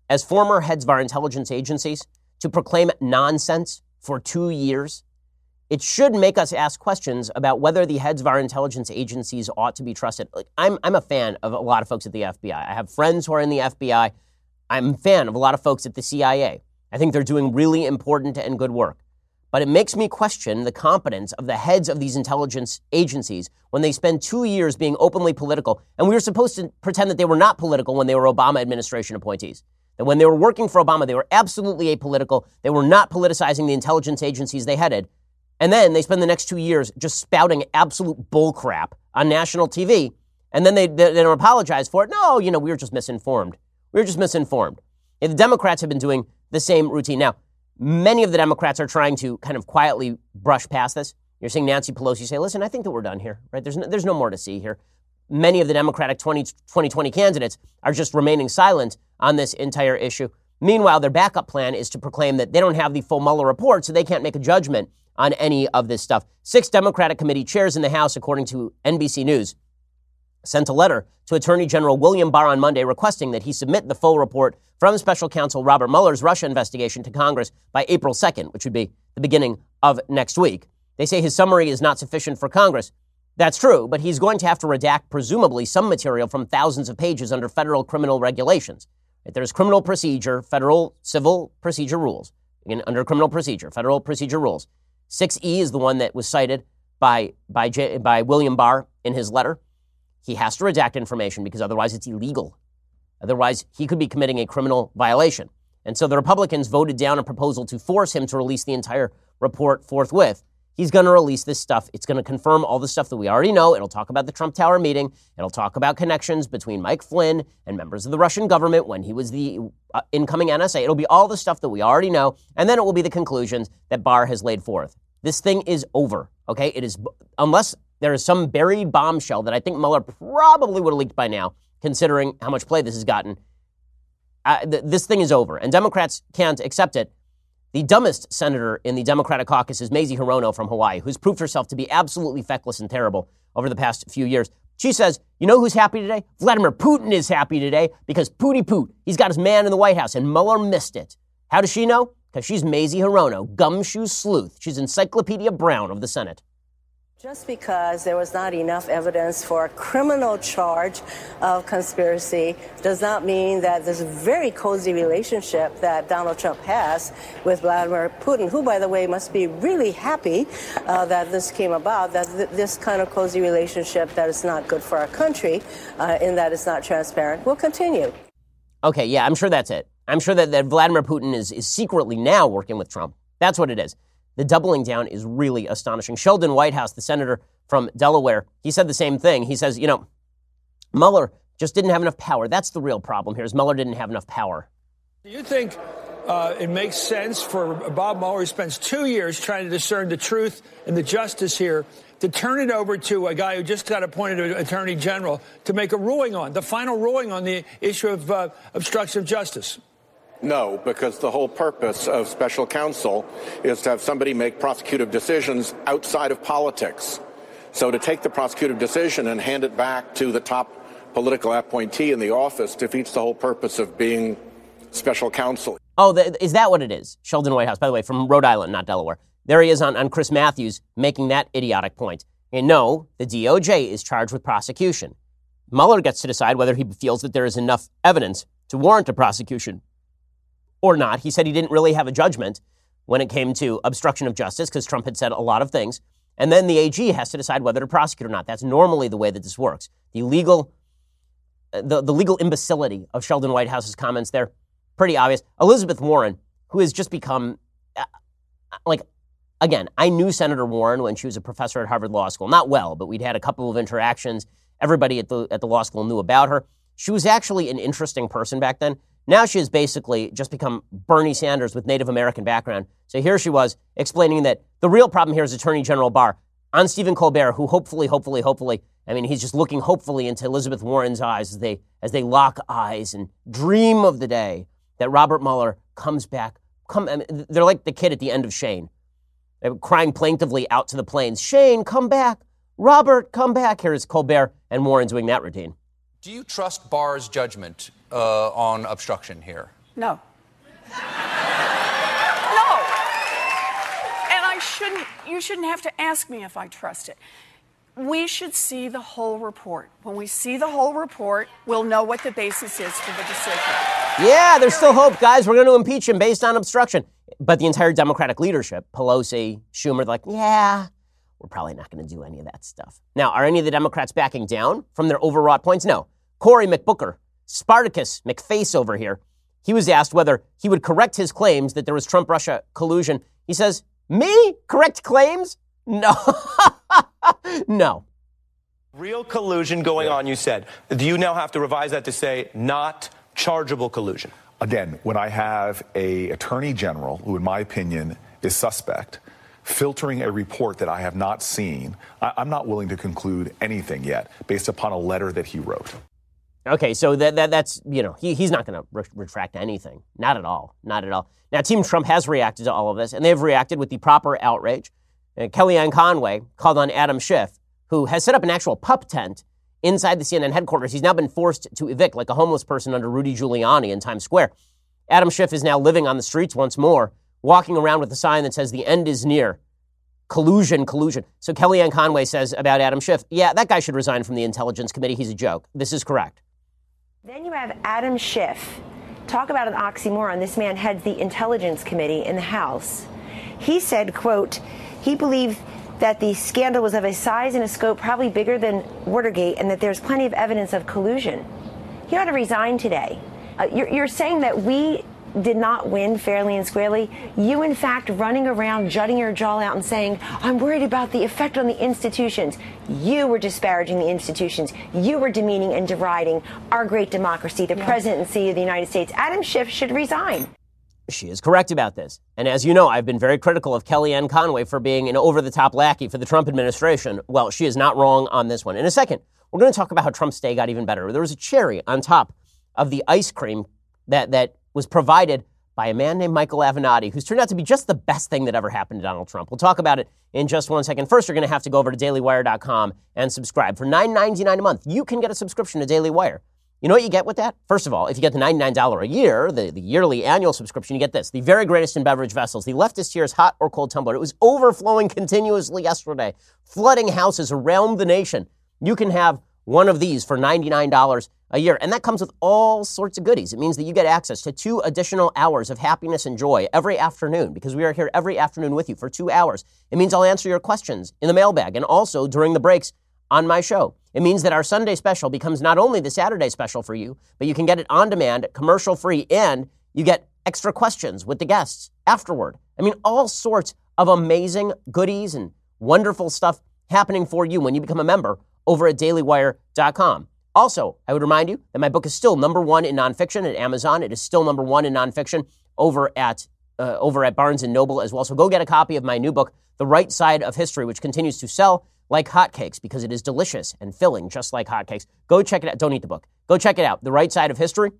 as former heads of our intelligence agencies to proclaim nonsense for two years, it should make us ask questions about whether the heads of our intelligence agencies ought to be trusted. Like, I'm, I'm a fan of a lot of folks at the F B I. I have friends who are in the F B I. I'm a fan of a lot of folks at the C I A. I think they're doing really important and good work. But it makes me question the competence of the heads of these intelligence agencies when they spend two years being openly political. And we were supposed to pretend that they were not political when they were Obama administration appointees. That when they were working for Obama, they were absolutely apolitical. They were not politicizing the intelligence agencies they headed. And then they spend the next two years just spouting absolute bullcrap on national T V. And then they, they, they don't apologize for it. No, you know, we were just misinformed. We were just misinformed. And the Democrats have been doing the same routine. Now, many of the Democrats are trying to kind of quietly brush past this. You're seeing Nancy Pelosi say, listen, I think that we're done here, right? There's no, there's no more to see here. Many of the Democratic twenty twenty candidates are just remaining silent on this entire issue. Meanwhile, their backup plan is to proclaim that they don't have the full Mueller report, so they can't make a judgment on any of this stuff. Six Democratic committee chairs in the House, according to N B C News, sent a letter to Attorney General William Barr on Monday requesting that he submit the full report from Special Counsel Robert Mueller's Russia investigation to Congress by April second, which would be the beginning of next week. They say his summary is not sufficient for Congress. That's true, but he's going to have to redact presumably some material from thousands of pages under federal criminal regulations. There's criminal procedure, federal civil procedure rules. Again, under criminal procedure, federal procedure rules. six E is the one that was cited by, by, J, by William Barr in his letter. He has to redact information because otherwise it's illegal. Otherwise, he could be committing a criminal violation. And so the Republicans voted down a proposal to force him to release the entire report forthwith. He's going to release this stuff. It's going to confirm all the stuff that we already know. It'll talk about the Trump Tower meeting. It'll talk about connections between Mike Flynn and members of the Russian government when he was the uh, incoming N S A. It'll be all the stuff that we already know. And then it will be the conclusions that Barr has laid forth. This thing is over, okay? It is, unless there is some buried bombshell that I think Mueller probably would have leaked by now, considering how much play this has gotten. Uh, th- this thing is over, and Democrats can't accept it. The dumbest senator in the Democratic caucus is Mazie Hirono from Hawaii, who's proved herself to be absolutely feckless and terrible over the past few years. She says, you know who's happy today? Vladimir Putin is happy today because Pooty Poot, he's got his man in the White House, and Mueller missed it. How does she know? Because she's Mazie Hirono, gumshoe sleuth. She's Encyclopedia Brown of the Senate.
Just because there was not enough evidence for a criminal charge of conspiracy does not mean that this very cozy relationship that Donald Trump has with Vladimir Putin, who, by the way, must be really happy uh, that this came about, that th- this kind of cozy relationship that is not good for our country, uh, in that it's not transparent, will continue.
Okay, yeah, I'm sure that's it. I'm sure that, that Vladimir Putin is, is secretly now working with Trump. That's what it is. The doubling down is really astonishing. Sheldon Whitehouse, the senator from Delaware, he said the same thing. He says, you know, Mueller just didn't have enough power. That's the real problem here, is Mueller didn't have enough power.
Do you think uh, it makes sense for Bob Mueller, who spends two years trying to discern the truth and the justice here, to turn it over to a guy who just got appointed Attorney General to make a ruling on, the final ruling on the issue of uh, obstruction of justice?
No, because the whole purpose of special counsel is to have somebody make prosecutive decisions outside of politics. So to take the prosecutive decision and hand it back to the top political appointee in the office defeats the whole purpose of being special counsel.
Oh, th- is that what it is? Sheldon Whitehouse, by the way, from Rhode Island, not Delaware. There he is on, on Chris Matthews making that idiotic point. And no, the D O J is charged with prosecution. Mueller gets to decide whether he feels that there is enough evidence to warrant a prosecution or not. He said he didn't really have a judgment when it came to obstruction of justice because Trump had said a lot of things. And then the A G has to decide whether to prosecute or not. That's normally the way that this works. The legal, the, the legal imbecility of Sheldon Whitehouse's comments there, pretty obvious. Elizabeth Warren, who has just become, uh, like, again, I knew Senator Warren when she was a professor at Harvard Law School. Not well, but we'd had a couple of interactions. Everybody at the at the law school knew about her. She was actually an interesting person back then. Now she has basically just become Bernie Sanders with Native American background. So here she was explaining that the real problem here is Attorney General Barr on Stephen Colbert, who hopefully, hopefully, hopefully, I mean, he's just looking hopefully into Elizabeth Warren's eyes as they as they lock eyes and dream of the day that Robert Mueller comes back. Come, I mean, they're like the kid at the end of Shane. They're crying plaintively out to the plains. Shane, come back. Robert, come back. Here's Colbert and Warren doing that routine.
Do you trust Barr's judgment uh, on obstruction here? No. No. And I shouldn't, you shouldn't have to ask me if I trust it. We should see the whole report. When we see the whole report, we'll know what the basis is for the decision.
Yeah, there's still hope, guys. We're going to impeach him based on obstruction. But the entire Democratic leadership, Pelosi, Schumer, they're like, yeah, we're probably not going to do any of that stuff. Now, are any of the Democrats backing down from their overwrought points? No. Cory McBooker, Spartacus McFace over here, he was asked whether he would correct his claims that there was Trump-Russia collusion. He says, me? Correct claims? No. No.
Real collusion going on, you said. Do you now have to revise that to say not chargeable collusion?
Again, when I have a attorney general who, in my opinion, is suspect, filtering a report that I have not seen, I- I'm not willing to conclude anything yet based upon a letter that he wrote.
Okay, so that, that that's, you know, he, he's not going to re- retract anything. Not at all. Not at all. Now, Team Trump has reacted to all of this, and they've reacted with the proper outrage. Uh, Kellyanne Conway called on Adam Schiff, who has set up an actual pup tent inside the C N N headquarters. He's now been forced to evict like a homeless person under Rudy Giuliani in Times Square. Adam Schiff is now living on the streets once more, walking around with a sign that says the end is near. Collusion, collusion. So Kellyanne Conway says about Adam Schiff, yeah, that guy should resign from the Intelligence Committee. He's a joke. This is correct.
Then you have Adam Schiff. Talk about an oxymoron. This man heads the Intelligence Committee in the House. He said, quote, he believed that the scandal was of a size and a scope probably bigger than Watergate and that there's plenty of evidence of collusion. He ought to resign today. Uh, you're, you're saying that we did not win fairly and squarely. You, in fact, running around, jutting your jaw out and saying, I'm worried about the effect on the institutions. You were disparaging the institutions. You were demeaning and deriding our great democracy, the yeah. presidency of the United States. Adam Schiff should resign.
She is correct about this. And as you know, I've been very critical of Kellyanne Conway for being an over-the-top lackey for the Trump administration. Well, she is not wrong on this one. In a second, we're going to talk about how Trump's stay got even better. There was a cherry on top of the ice cream that, that was provided by a man named Michael Avenatti, who's turned out to be just the best thing that ever happened to Donald Trump. We'll talk about it in just one second. First, you're going to have to go over to daily wire dot com and subscribe. For nine ninety-nine a month, you can get a subscription to Daily Wire. You know what you get with that? First of all, if you get the ninety-nine dollars a year, the, the yearly annual subscription, you get this. The very greatest in beverage vessels, the leftist tears hot or cold tumbler. It was overflowing continuously yesterday, flooding houses around the nation. You can have one of these for ninety-nine dollars a year. And that comes with all sorts of goodies. It means that you get access to two additional hours of happiness and joy every afternoon, because we are here every afternoon with you for two hours. It means I'll answer your questions in the mailbag and also during the breaks on my show. It means that our Sunday special becomes not only the Saturday special for you, but you can get it on demand, commercial free, and you get extra questions with the guests afterward. I mean, all sorts of amazing goodies and wonderful stuff happening for you when you become a member over at daily wire dot com. Also, I would remind you that my book is still number one in nonfiction at Amazon. It is still number one in nonfiction over at uh, over at Barnes and Noble as well. So go get a copy of my new book, The Right Side of History, which continues to sell like hotcakes because it is delicious and filling, just like hotcakes. Go check it out. Don't eat the book. Go check it out. The Right Side of History.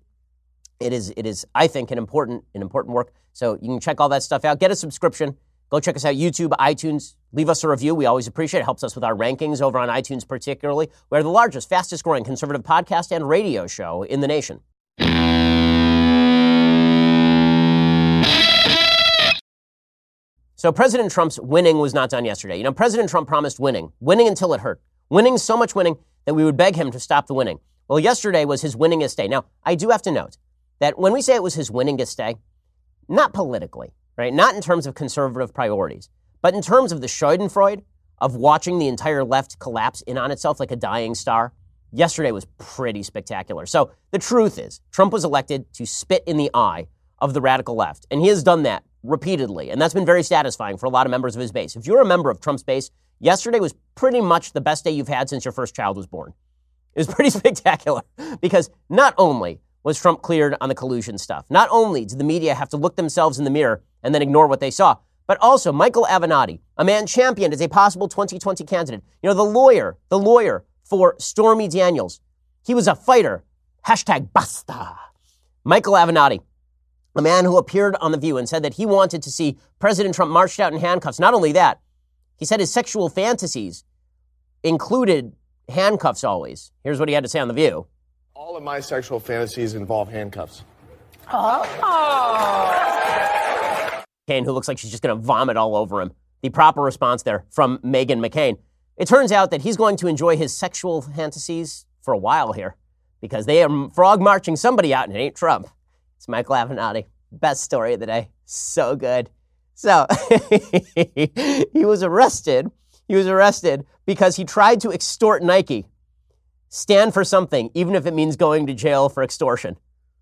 It is, it is, I think, an important, an important work. So you can check all that stuff out. Get a subscription. Go check us out. YouTube, iTunes. Leave us a review. We always appreciate it. It helps us with our rankings over on iTunes, particularly. We're the largest, fastest growing conservative podcast and radio show in the nation. So President Trump's winning was not done yesterday. You know, President Trump promised winning, winning until it hurt, winning so much winning that we would beg him to stop the winning. Well, yesterday was his winningest day. Now, I do have to note that when we say it was his winningest day, not politically, right? Not in terms of conservative priorities, but in terms of the schadenfreude of watching the entire left collapse in on itself like a dying star. Yesterday was pretty spectacular. So the truth is, Trump was elected to spit in the eye of the radical left, and he has done that repeatedly, and that's been very satisfying for a lot of members of his base. If you're a member of Trump's base, yesterday was pretty much the best day you've had since your first child was born. It was pretty spectacular because not only was Trump cleared on the collusion stuff, not only did the media have to look themselves in the mirror and then ignore what they saw, but also Michael Avenatti, a man championed as a possible twenty twenty candidate. You know, the lawyer, the lawyer for Stormy Daniels, he was a fighter. Hashtag basta. Michael Avenatti, a man who appeared on The View and said that he wanted to see President Trump marched out in handcuffs. Not only that, he said his sexual fantasies included handcuffs always. Here's what he had to say on The View.
All of my sexual fantasies involve handcuffs.
Oh.
McCain, who looks like she's just going to vomit all over him. The proper response there from Meghan McCain. It turns out that he's going to enjoy his sexual fantasies for a while here because they are frog marching somebody out and it ain't Trump. It's Michael Avenatti. Best story of the day. So good. So he was arrested. He was arrested because he tried to extort Nike. Stand for something, even if it means going to jail for extortion.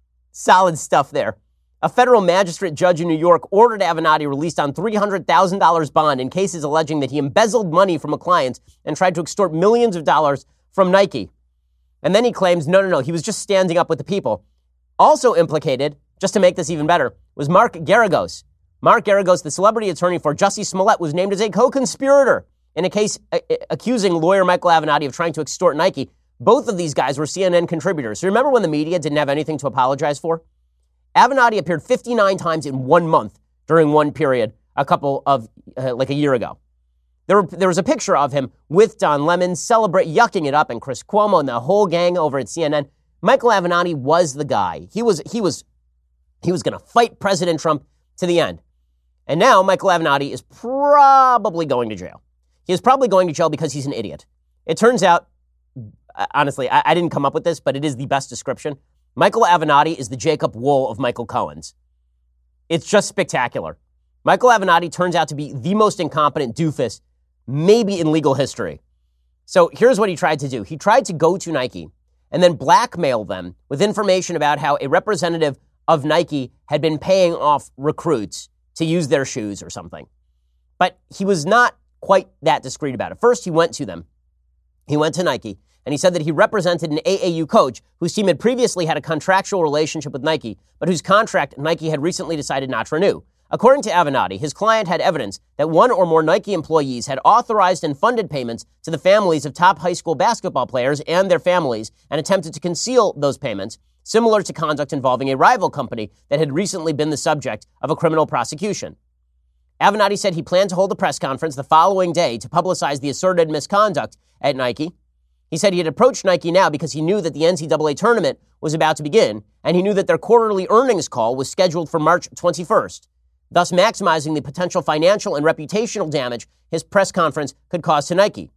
Solid stuff there. A federal magistrate judge in New York ordered Avenatti released on three hundred thousand dollars bond in cases alleging that he embezzled money from a client and tried to extort millions of dollars from Nike. And then he claims, no, no, no, he was just standing up with the people. Also implicated, just to make this even better, was Mark Geragos. Mark Geragos, the celebrity attorney for Jussie Smollett, was named as a co-conspirator in a case uh, accusing lawyer Michael Avenatti of trying to extort Nike. Both of these guys were C N N contributors. So remember when the media didn't have anything to apologize for? Avenatti appeared fifty-nine times in one month during one period, a couple of, uh, like a year ago. There, were, there was a picture of him with Don Lemon, celebrate, yucking it up, and Chris Cuomo and the whole gang over at C N N. Michael Avenatti was the guy. He was, he was, he was going to fight President Trump to the end. And now Michael Avenatti is probably going to jail. He is probably going to jail because he's an idiot. It turns out, honestly, I, I didn't come up with this, but it is the best description. Michael Avenatti is the Jacob Wool of Michael Cohen's. It's just spectacular. Michael Avenatti turns out to be the most incompetent doofus, maybe in legal history. So here's what he tried to do. He tried to go to Nike and then blackmail them with information about how a representative of Nike had been paying off recruits to use their shoes or something. But he was not quite that discreet about it. First, he went to them. He went to Nike, and he said that he represented an A A U coach whose team had previously had a contractual relationship with Nike, but whose contract Nike had recently decided not to renew. According to Avenatti, his client had evidence that one or more Nike employees had authorized and funded payments to the families of top high school basketball players and their families and attempted to conceal those payments, similar to conduct involving a rival company that had recently been the subject of a criminal prosecution. Avenatti said he planned to hold a press conference the following day to publicize the asserted misconduct at Nike. He said he had approached Nike now because he knew that the N C double A tournament was about to begin, and he knew that their quarterly earnings call was scheduled for March twenty-first, thus maximizing the potential financial and reputational damage his press conference could cause to Nike.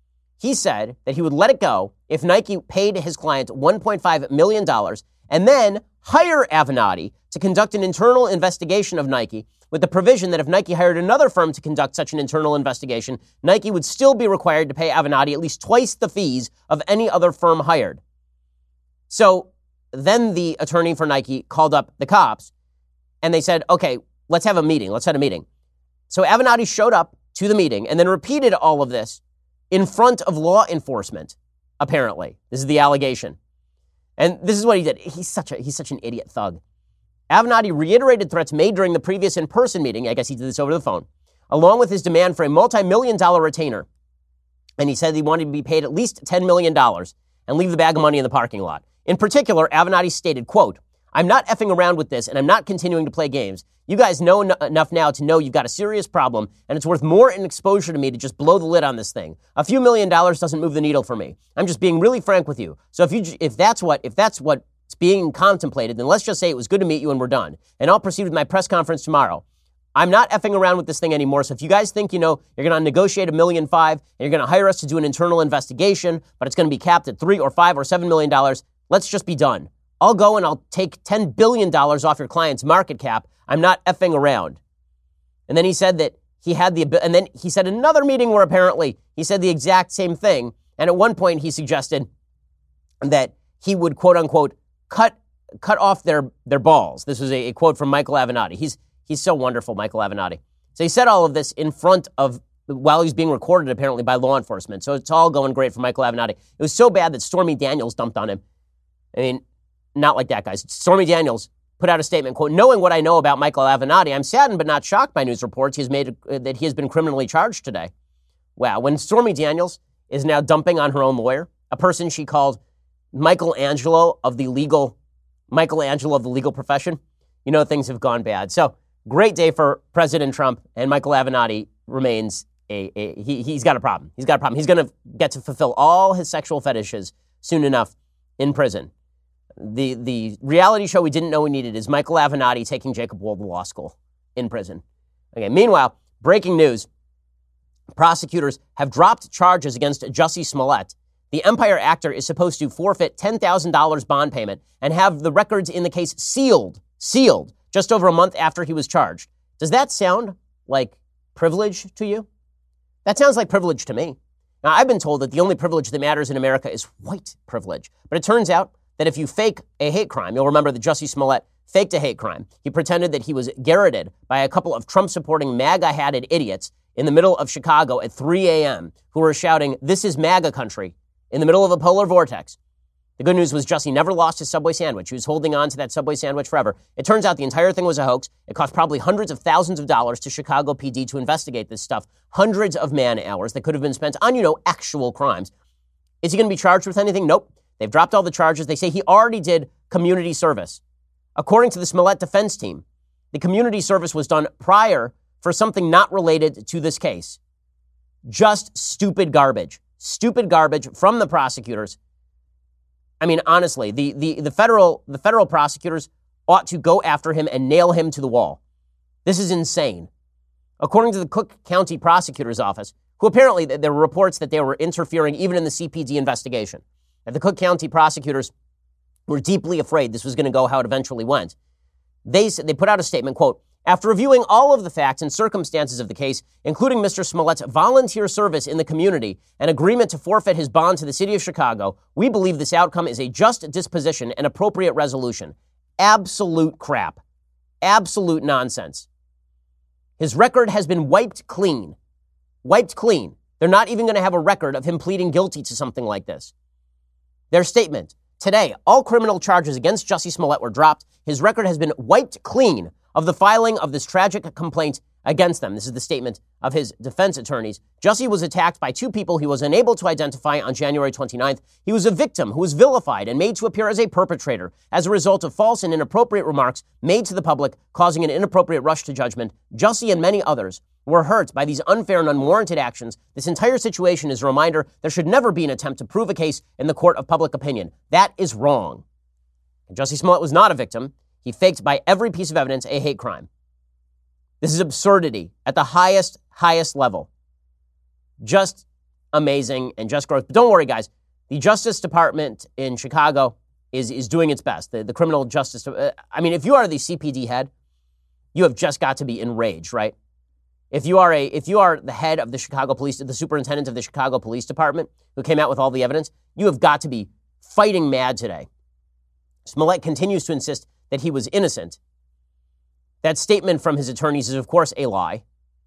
He said that he would let it go if Nike paid his client one point five million dollars and then hire Avenatti to conduct an internal investigation of Nike, with the provision that if Nike hired another firm to conduct such an internal investigation, Nike would still be required to pay Avenatti at least twice the fees of any other firm hired. So then the attorney for Nike called up the cops, and they said, okay, let's have a meeting. Let's have a meeting. So Avenatti showed up to the meeting and then repeated all of this in front of law enforcement, apparently. This is the allegation. And this is what he did. He's such a, he's such an idiot thug. Avenatti reiterated threats made during the previous in-person meeting, I guess he did this over the phone, along with his demand for a multi-million dollar retainer. And he said he wanted to be paid at least ten million dollars and leave the bag of money in the parking lot. In particular, Avenatti stated, quote, "I'm not effing around with this and I'm not continuing to play games. You guys know n- enough now to know you've got a serious problem and it's worth more in exposure to me to just blow the lid on this thing. A few million dollars doesn't move the needle for me. I'm just being really frank with you. So if you, if that's what, if that's what, it's being contemplated, then let's just say it was good to meet you and we're done. And I'll proceed with my press conference tomorrow. I'm not effing around with this thing anymore. So if you guys think, you know, you're going to negotiate a million five and you're going to hire us to do an internal investigation, but it's going to be capped at three or five or seven million dollars, let's just be done. I'll go and I'll take ten billion dollars off your client's market cap. I'm not effing around." And then he said that he had the, and then he said another meeting where apparently he said the exact same thing. And at one point he suggested that he would quote unquote cut cut off their their balls. This was a, a quote from Michael Avenatti. He's he's so wonderful, Michael Avenatti. So he said all of this in front of, while he's being recorded apparently by law enforcement. So it's all going great for Michael Avenatti. It was so bad that Stormy Daniels dumped on him. I mean, not like that, guys. Stormy Daniels put out a statement, quote, "Knowing what I know about Michael Avenatti, I'm saddened but not shocked by news reports he has made uh, that he has been criminally charged today." Wow. When Stormy Daniels is now dumping on her own lawyer, a person she called Michelangelo of the legal, Michelangelo of the legal profession, you know things have gone bad. So great day for President Trump, and Michael Avenatti remains a, a he, he's got a problem. He's got a problem. He's going to get to fulfill all his sexual fetishes soon enough in prison. the, the reality show we didn't know we needed is Michael Avenatti taking Jacob Wohl to law school in prison. Okay, meanwhile, breaking news. Prosecutors have dropped charges against Jussie Smollett. The Empire actor is supposed to forfeit ten thousand dollars bond payment and have the records in the case sealed, sealed, just over a month after he was charged. Does that sound like privilege to you? That sounds like privilege to me. Now, I've been told that the only privilege that matters in America is white privilege. But it turns out that if you fake a hate crime, you'll remember that Jussie Smollett faked a hate crime. He pretended that he was garroted by a couple of Trump-supporting MAGA-hatted idiots in the middle of Chicago at three a.m. who were shouting, "This is MAGA country," in the middle of a polar vortex. The good news was Jussie never lost his Subway sandwich. He was holding on to that Subway sandwich forever. It turns out the entire thing was a hoax. It cost probably hundreds of thousands of dollars to Chicago P D to investigate this stuff. Hundreds of man hours that could have been spent on, you know, actual crimes. Is he going to be charged with anything? Nope. They've dropped all the charges. They say he already did community service. According to the Smollett defense team, the community service was done prior for something not related to this case. Just stupid garbage. Stupid garbage from the prosecutors. I mean, honestly, the, the, the federal the federal prosecutors ought to go after him and nail him to the wall. This is insane. According to the Cook County Prosecutor's Office, who apparently there were reports that they were interfering even in the C P D investigation, that the Cook County prosecutors were deeply afraid this was going to go how it eventually went. They they put out a statement, quote, "After reviewing all of the facts and circumstances of the case, including Mister Smollett's volunteer service in the community and agreement to forfeit his bond to the city of Chicago, we believe this outcome is a just disposition and appropriate resolution." Absolute crap. Absolute nonsense. His record has been wiped clean. Wiped clean. They're not even going to have a record of him pleading guilty to something like this. Their statement, today, all criminal charges against Jussie Smollett were dropped. His record has been wiped clean of the filing of this tragic complaint against them. This is the statement of his defense attorneys. Jussie was attacked by two people he was unable to identify on January twenty-ninth. He was a victim who was vilified and made to appear as a perpetrator as a result of false and inappropriate remarks made to the public, causing an inappropriate rush to judgment. Jussie and many others were hurt by these unfair and unwarranted actions. This entire situation is a reminder there should never be an attempt to prove a case in the court of public opinion. That is wrong. And Jussie Smollett was not a victim. He faked by every piece of evidence a hate crime. This is absurdity at the highest, highest level. Just amazing and just gross. But don't worry, guys. The Justice Department in Chicago is, is doing its best. The, the criminal justice, uh, I mean, if you are the C P D head, you have just got to be enraged, right? If you are a, if you are the head of the Chicago Police, the superintendent of the Chicago Police Department, who came out with all the evidence, you have got to be fighting mad today. Smollett continues to insist that he was innocent. That statement from his attorneys is, of course, a lie.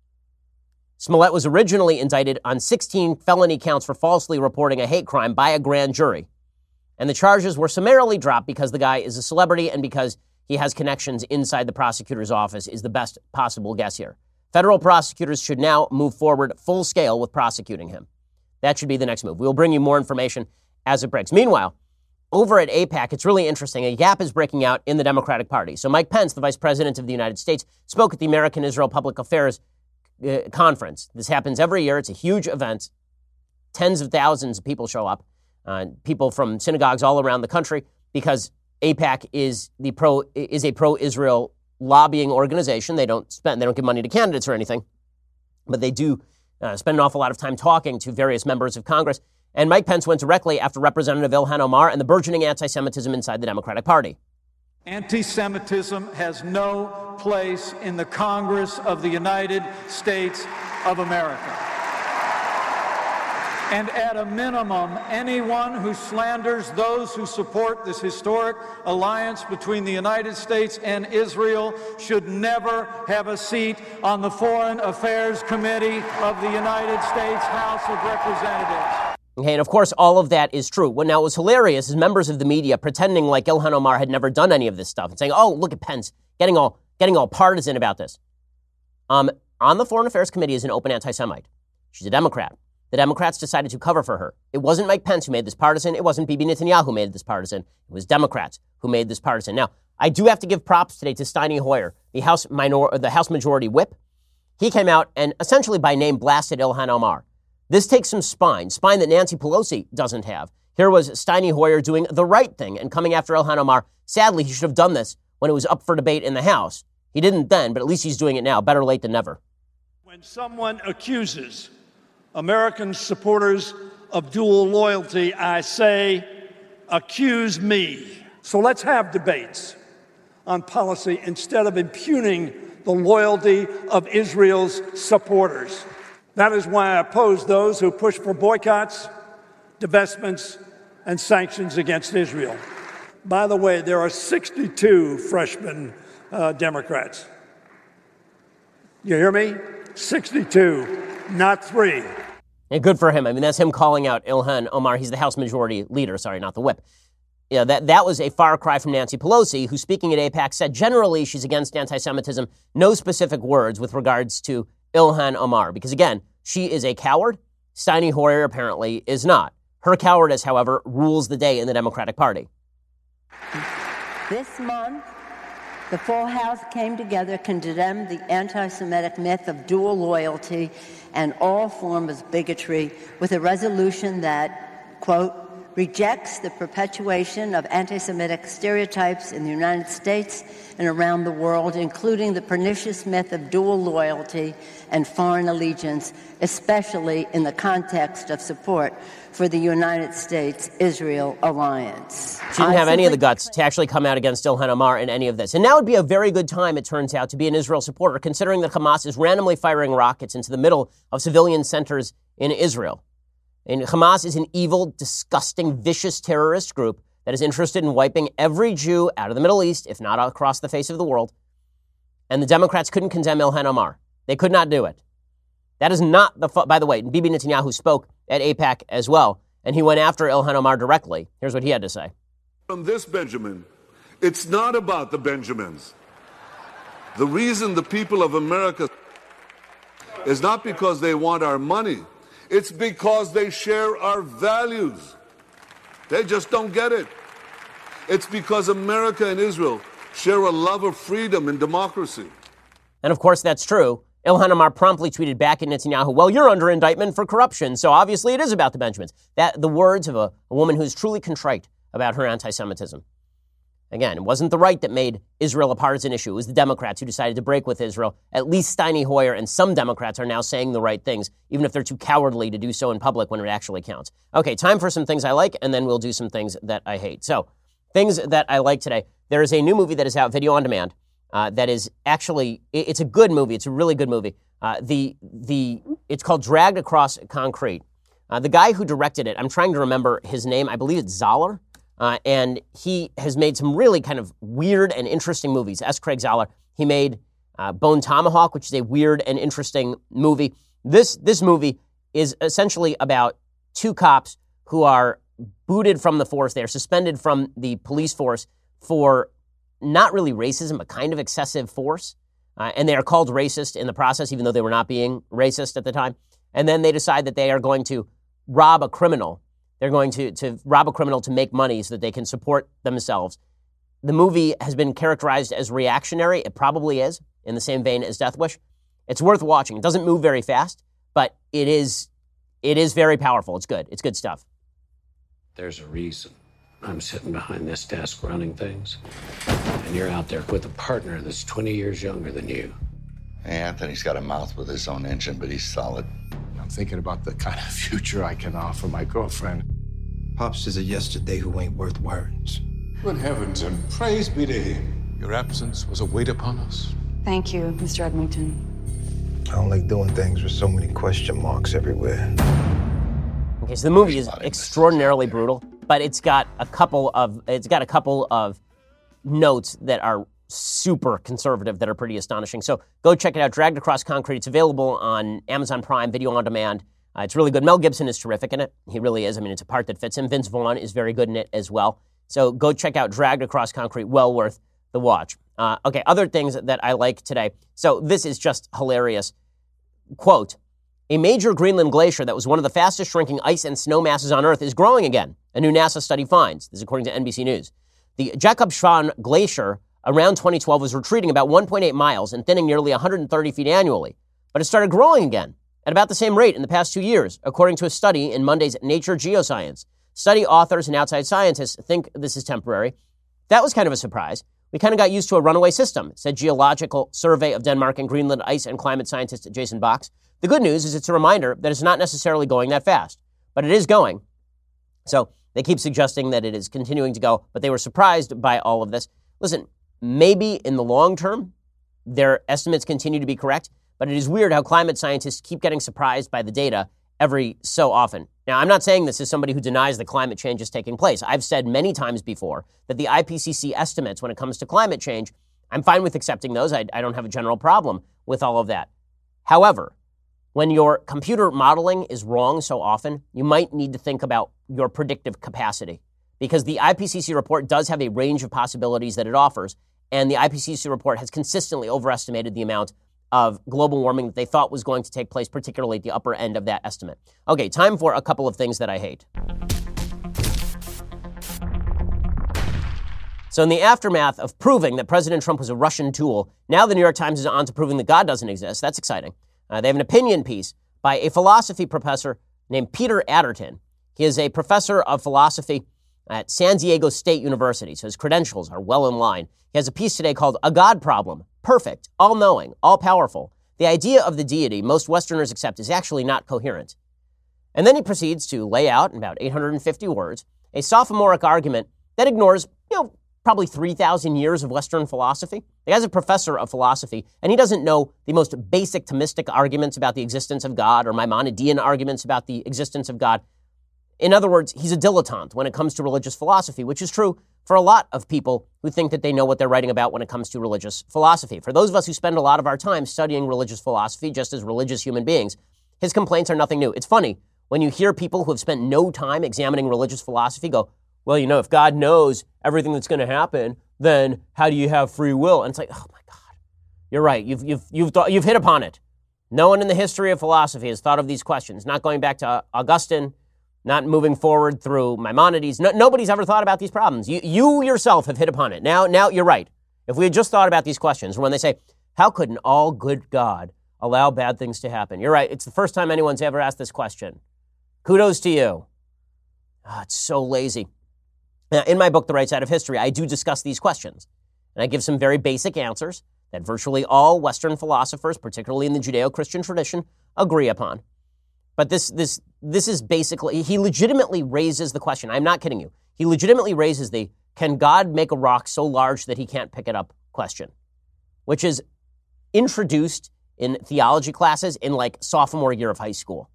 Smollett was originally indicted on sixteen felony counts for falsely reporting a hate crime by a grand jury. And the charges were summarily dropped because the guy is a celebrity and because he has connections inside the prosecutor's office is the best possible guess here. Federal prosecutors should now move forward full scale with prosecuting him. That should be the next move. We'll bring you more information as it breaks. Meanwhile, over at AIPAC, it's really interesting. A gap is breaking out in the Democratic Party. So Mike Pence, the Vice President of the United States, spoke at the American-Israel Public Affairs uh, Conference. This happens every year. It's a huge event. Tens of thousands of people show up, uh, people from synagogues all around the country, because AIPAC is the pro is a pro-Israel lobbying organization. They don't spend, they don't give money to candidates or anything, but they do uh, spend an awful lot of time talking to various members of Congress. And Mike Pence went directly after Representative Ilhan Omar and the burgeoning anti-Semitism inside the Democratic Party.
Anti-Semitism has no place in the Congress of the United States of America. And at a minimum, anyone who slanders those who support this historic alliance between the United States and Israel should never have a seat on the Foreign Affairs Committee of the United States House of Representatives.
Okay, and of course, all of that is true. What now was hilarious is members of the media pretending like Ilhan Omar had never done any of this stuff and saying, "Oh, look at Pence getting all getting all partisan about this." Um, on the Foreign Affairs Committee is an open anti-Semite. She's a Democrat. The Democrats decided to cover for her. It wasn't Mike Pence who made this partisan. It wasn't Bibi Netanyahu who made this partisan. It was Democrats who made this partisan. Now, I do have to give props today to Steny Hoyer, the House minor, the House Majority Whip. He came out and essentially by name blasted Ilhan Omar. This takes some spine, spine that Nancy Pelosi doesn't have. Here was Steny Hoyer doing the right thing and coming after Ilhan Omar. Sadly, he should have done this when it was up for debate in the House. He didn't then, but at least he's doing it now. Better late than never.
When someone accuses American supporters of dual loyalty, I say, accuse me. So let's have debates on policy instead of impugning the loyalty of Israel's supporters. That is why I oppose those who push for boycotts, divestments, and sanctions against Israel. By the way, there are sixty-two freshman uh, Democrats. You hear me? sixty-two, not three.
And good for him. I mean, that's him calling out Ilhan Omar. He's the House Majority Leader. Sorry, not the whip. You know, that, that was a far cry from Nancy Pelosi, who, speaking at AIPAC, said generally she's against anti-Semitism. No specific words with regards to Ilhan Omar. Because, again, she is a coward. Steny Hoyer apparently is not. Her cowardice, however, rules the day in the Democratic Party.
This month, the full House came together to condemn the anti-Semitic myth of dual loyalty and all forms of bigotry with a resolution that, quote, rejects the perpetuation of anti-Semitic stereotypes in the United States and around the world, including the pernicious myth of dual loyalty and foreign allegiance, especially in the context of support for the United States-Israel alliance.
She didn't have any of the guts to actually come out against Ilhan Omar in any of this. And now would be a very good time, it turns out, to be an Israel supporter, considering that Hamas is randomly firing rockets into the middle of civilian centers in Israel. And Hamas is an evil, disgusting, vicious terrorist group that is interested in wiping every Jew out of the Middle East, if not across the face of the world. And the Democrats couldn't condemn Ilhan Omar. They could not do it. That is not the, fu- by the way, Bibi Netanyahu spoke at AIPAC as well, and he went after Ilhan Omar directly. Here's what he had to say.
From this Benjamin, it's not about the Benjamins. The reason the people of America is not because they want our money. It's because they share our values. They just don't get it. It's because America and Israel share a love of freedom and democracy.
And of course, that's true. Ilhan Omar promptly tweeted back at Netanyahu, well, you're under indictment for corruption, so obviously it is about the Benjamins. That the words of a, a woman who's truly contrite about her anti-Semitism. Again, it wasn't the right that made Israel a partisan issue. It was the Democrats who decided to break with Israel. At least Steny Hoyer and some Democrats are now saying the right things, even if they're too cowardly to do so in public when it actually counts. Okay, time for some things I like, and then we'll do some things that I hate. So, things that I like today. There is a new movie that is out, video on demand, uh, that is actually, it's a good movie. It's a really good movie. Uh, the the It's called Dragged Across Concrete. Uh, the guy who directed it, I'm trying to remember his name. I believe it's Zoller. Uh, and he has made some really kind of weird and interesting movies. S. Craig Zoller. He made uh, Bone Tomahawk, which is a weird and interesting movie. This this movie is essentially about two cops who are booted from the force. They are suspended from the police force for not really racism, but kind of excessive force. Uh, and they are called racist in the process, even though they were not being racist at the time. And then they decide that they are going to rob a criminal. They're going to, to rob a criminal to make money so that they can support themselves. The movie has been characterized as reactionary. It probably is, in the same vein as Death Wish. It's worth watching. It doesn't move very fast, but it is it is very powerful. It's good. It's good stuff.
There's a reason I'm sitting behind this desk running things, and you're out there with a partner that's twenty years younger than you.
Hey, Anthony's got a mouth with his own engine, but he's solid.
I'm thinking about the kind of future I can offer my girlfriend.
Pops is a yesterday who ain't worth words.
Good heavens and praise be to him. Your absence was a weight upon us.
Thank you, Mister Edmonton.
I don't like doing things with so many question marks everywhere.
Okay, so the movie is extraordinarily brutal, but it's got a couple of it's got a couple of notes that are super conservative that are pretty astonishing. So go check it out, Dragged Across Concrete. It's available on Amazon Prime, video on demand. Uh, it's really good. Mel Gibson is terrific in it. He really is. I mean, it's a part that fits him. Vince Vaughn is very good in it as well. So go check out Dragged Across Concrete. Well worth the watch. Uh, okay, other things that I like today. So this is just hilarious. Quote, a major Greenland glacier that was one of the fastest shrinking ice and snow masses on Earth is growing again, a new NASA study finds. This is according to N B C News. The Jakobshavn Glacier around twenty twelve was retreating about one point eight miles and thinning nearly one hundred thirty feet annually. But it started growing again at about the same rate in the past two years, according to a study in Monday's Nature Geoscience. Study authors and outside scientists think this is temporary. That was kind of a surprise. We kind of got used to a runaway system, said Geological Survey of Denmark and Greenland ice and climate scientist Jason Box. The good news is it's a reminder that it's not necessarily going that fast, but it is going. So they keep suggesting that it is continuing to go, but they were surprised by all of this. Listen, maybe in the long term, their estimates continue to be correct, but it is weird how climate scientists keep getting surprised by the data every so often. Now, I'm not saying this as somebody who denies that climate change is taking place. I've said many times before that the I P C C estimates when it comes to climate change, I'm fine with accepting those. I, I don't have a general problem with all of that. However, when your computer modeling is wrong so often, you might need to think about your predictive capacity, because the I P C C report does have a range of possibilities that it offers, and the I P C C report has consistently overestimated the amount of global warming that they thought was going to take place, particularly at the upper end of that estimate. Okay, time for a couple of things that I hate. So in the aftermath of proving that President Trump was a Russian tool, now the New York Times is on to proving that God doesn't exist. That's exciting. Uh, they have an opinion piece by a philosophy professor named Peter Adderton. He is a professor of philosophy at San Diego State University, so his credentials are well in line. He has a piece today called A God Problem. Perfect, all-knowing, all-powerful. The idea of the deity most Westerners accept is actually not coherent. And then he proceeds to lay out in about eight hundred fifty words a sophomoric argument that ignores, you know, probably three thousand years of Western philosophy. The guy's a professor of philosophy, and he doesn't know the most basic Thomistic arguments about the existence of God or Maimonidean arguments about the existence of God. In other words, he's a dilettante when it comes to religious philosophy, which is true for a lot of people who think that they know what they're writing about when it comes to religious philosophy. For those of us who spend a lot of our time studying religious philosophy just as religious human beings, his complaints are nothing new. It's funny when you hear people who have spent no time examining religious philosophy go, well, you know, if God knows everything that's going to happen, then how do you have free will? And it's like, oh my God, you're right. You've you've you've th- you've hit upon it. No one in the history of philosophy has thought of these questions. Not going back to Augustine, not moving forward through Maimonides. No, nobody's ever thought about these problems. You, you yourself have hit upon it. Now, now you're right. If we had just thought about these questions, when they say, how could an all-good God allow bad things to happen? You're right. It's the first time anyone's ever asked this question. Kudos to you. Oh, it's so lazy. Now, in my book, The Right Side of History, I do discuss these questions. And I give some very basic answers that virtually all Western philosophers, particularly in the Judeo-Christian tradition, agree upon. But this this this is basically, he legitimately raises the question. I'm not kidding you. He legitimately raises the, can God make a rock so large that he can't pick it up question, which is introduced in theology classes in like sophomore year of high school.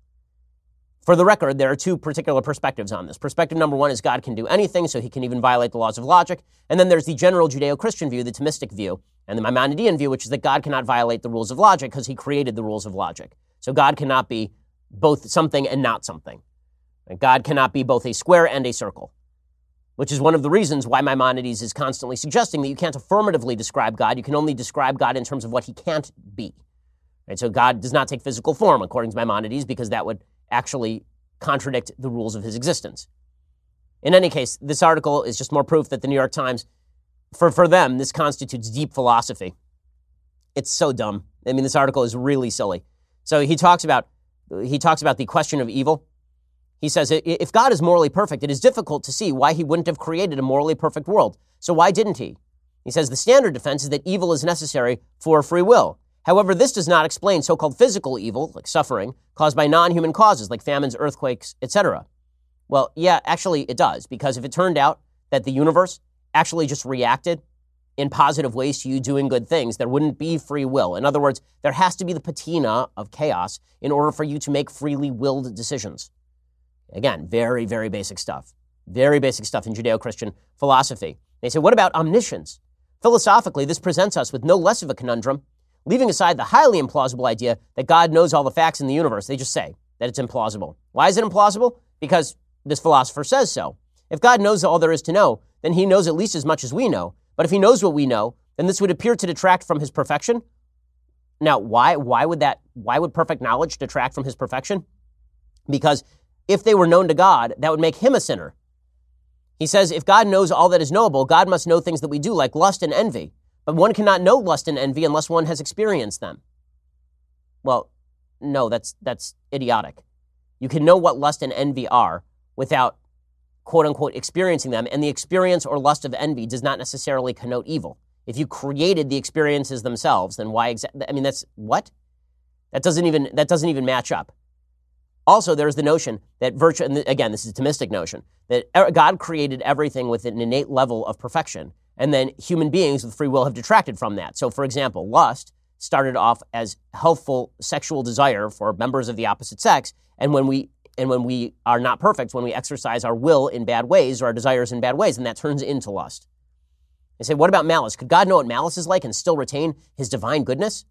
For the record, there are two particular perspectives on this. Perspective number one is God can do anything, so he can even violate the laws of logic. And then there's the general Judeo-Christian view, the Thomistic view, and the Maimonidean view, which is that God cannot violate the rules of logic because he created the rules of logic. So God cannot be both something and not something. And God cannot be both a square and a circle, which is one of the reasons why Maimonides is constantly suggesting that you can't affirmatively describe God. You can only describe God in terms of what he can't be. Right? So God does not take physical form, according to Maimonides, because that would actually contradict the rules of his existence. In any case, this article is just more proof that the New York Times, for, for them, this constitutes deep philosophy. It's so dumb. I mean, this article is really silly. So he talks about he talks about the question of evil. He says, if God is morally perfect, it is difficult to see why he wouldn't have created a morally perfect world. So why didn't he? He says the standard defense is that evil is necessary for free will. However, this does not explain so-called physical evil, like suffering, caused by non-human causes, like famines, earthquakes, et cetera. Well, yeah, actually it does, because if it turned out that the universe actually just reacted in positive ways to you doing good things, there wouldn't be free will. In other words, there has to be the patina of chaos in order for you to make freely willed decisions. Again, very, very basic stuff. Very basic stuff in Judeo-Christian philosophy. They say, what about omniscience? Philosophically, this presents us with no less of a conundrum. Leaving aside the highly implausible idea that God knows all the facts in the universe, they just say that it's implausible. Why is it implausible? Because this philosopher says so. If God knows all there is to know, then he knows at least as much as we know. But if he knows what we know, then this would appear to detract from his perfection. Now, why, why would that, why would perfect knowledge detract from his perfection? Because if they were known to God, that would make him a sinner. He says, if God knows all that is knowable, God must know things that we do, like lust and envy. But one cannot know lust and envy unless one has experienced them. Well, no, that's that's idiotic. You can know what lust and envy are without quote unquote, experiencing them. And the experience or lust of envy does not necessarily connote evil. If you created the experiences themselves, then why exactly? I mean, that's what? That doesn't even, that doesn't even match up. Also, there's the notion that virtue, and again, this is a Thomistic notion, that God created everything with an innate level of perfection, and then human beings with free will have detracted from that. So, for example, lust started off as healthful sexual desire for members of the opposite sex, and when we and when we are not perfect, when we exercise our will in bad ways or our desires in bad ways, then that turns into lust. They say, what about malice? Could God know what malice is like and still retain his divine goodness?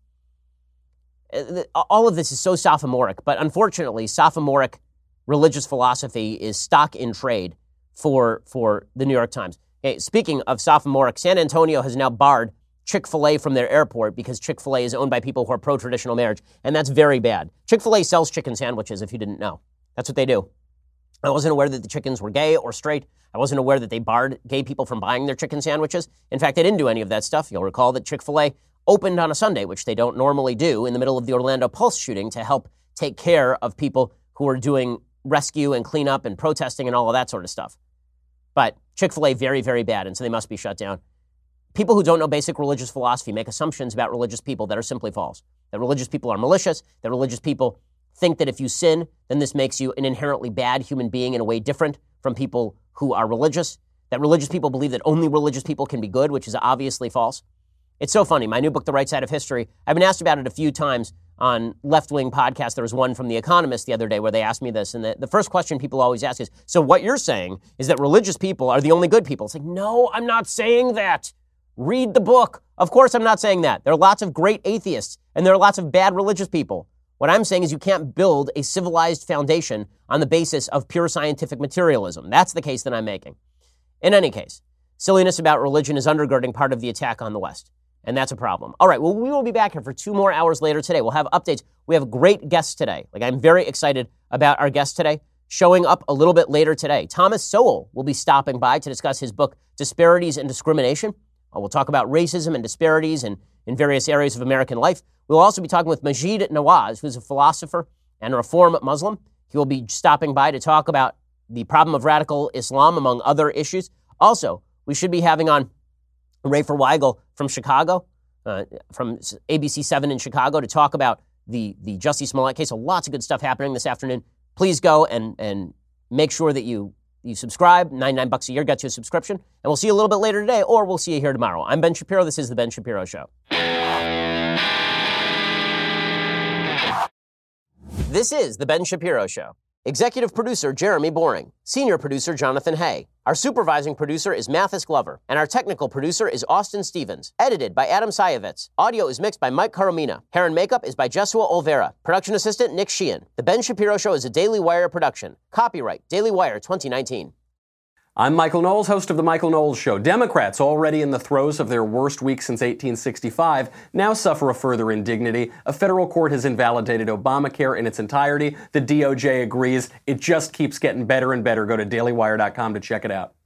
All of this is so sophomoric, but unfortunately, sophomoric religious philosophy is stock in trade for, for the New York Times. Okay, speaking of sophomoric, San Antonio has now barred Chick-fil-A from their airport because Chick-fil-A is owned by people who are pro-traditional marriage, and that's very bad. Chick-fil-A sells chicken sandwiches, if you didn't know. That's what they do. I wasn't aware that the chickens were gay or straight. I wasn't aware that they barred gay people from buying their chicken sandwiches. In fact, they didn't do any of that stuff. You'll recall that Chick-fil-A opened on a Sunday, which they don't normally do, in the middle of the Orlando Pulse shooting to help take care of people who are doing rescue and cleanup and protesting and all of that sort of stuff. But Chick-fil-A, very, very bad, and so they must be shut down. People who don't know basic religious philosophy make assumptions about religious people that are simply false. That religious people are malicious, that religious people think that if you sin, then this makes you an inherently bad human being in a way different from people who are religious, that religious people believe that only religious people can be good, which is obviously false. It's so funny. My new book, The Right Side of History, I've been asked about it a few times on left-wing podcasts. There was one from The Economist the other day where they asked me this, and the, the first question people always ask is, so what you're saying is that religious people are the only good people? It's like, no, I'm not saying that. Read the book. Of course I'm not saying that. There are lots of great atheists, and there are lots of bad religious people. What I'm saying is you can't build a civilized foundation on the basis of pure scientific materialism. That's the case that I'm making. In any case, silliness about religion is undergirding part of the attack on the West. And that's a problem. All right, well, we will be back here for two more hours later today. We'll have updates. We have great guests today. Like, I'm very excited about our guests today. Showing up a little bit later today, Thomas Sowell will be stopping by to discuss his book, Disparities and Discrimination. Uh, we'll talk about racism and disparities in, in various areas of American life. We'll also be talking with Majid Nawaz, who's a philosopher and a Reform Muslim. He will be stopping by to talk about the problem of radical Islam, among other issues. Also, we should be having on Rafer Weigel from Chicago, uh, from A B C seven in Chicago, to talk about the, the Jussie Smollett case. So lots of good stuff happening this afternoon. Please go and, and make sure that you, you subscribe. ninety-nine bucks a year gets you a subscription. And we'll see you a little bit later today, or we'll see you here tomorrow. I'm Ben Shapiro. This is The Ben Shapiro Show. This is The Ben Shapiro Show. Executive producer Jeremy Boring. Senior producer Jonathan Hay. Our supervising producer is Mathis Glover. And our technical producer is Austin Stevens. Edited by Adam Sayevitz. Audio is mixed by Mike Coromina. Hair and makeup is by Jesua Olvera. Production assistant Nick Sheehan. The Ben Shapiro Show is a Daily Wire production. Copyright Daily Wire twenty nineteen.
I'm Michael Knowles, host of The Michael Knowles Show. Democrats, already in the throes of their worst week since eighteen sixty-five, now suffer a further indignity. A federal court has invalidated Obamacare in its entirety. The D O J agrees. It just keeps getting better and better. Go to daily wire dot com to check it out.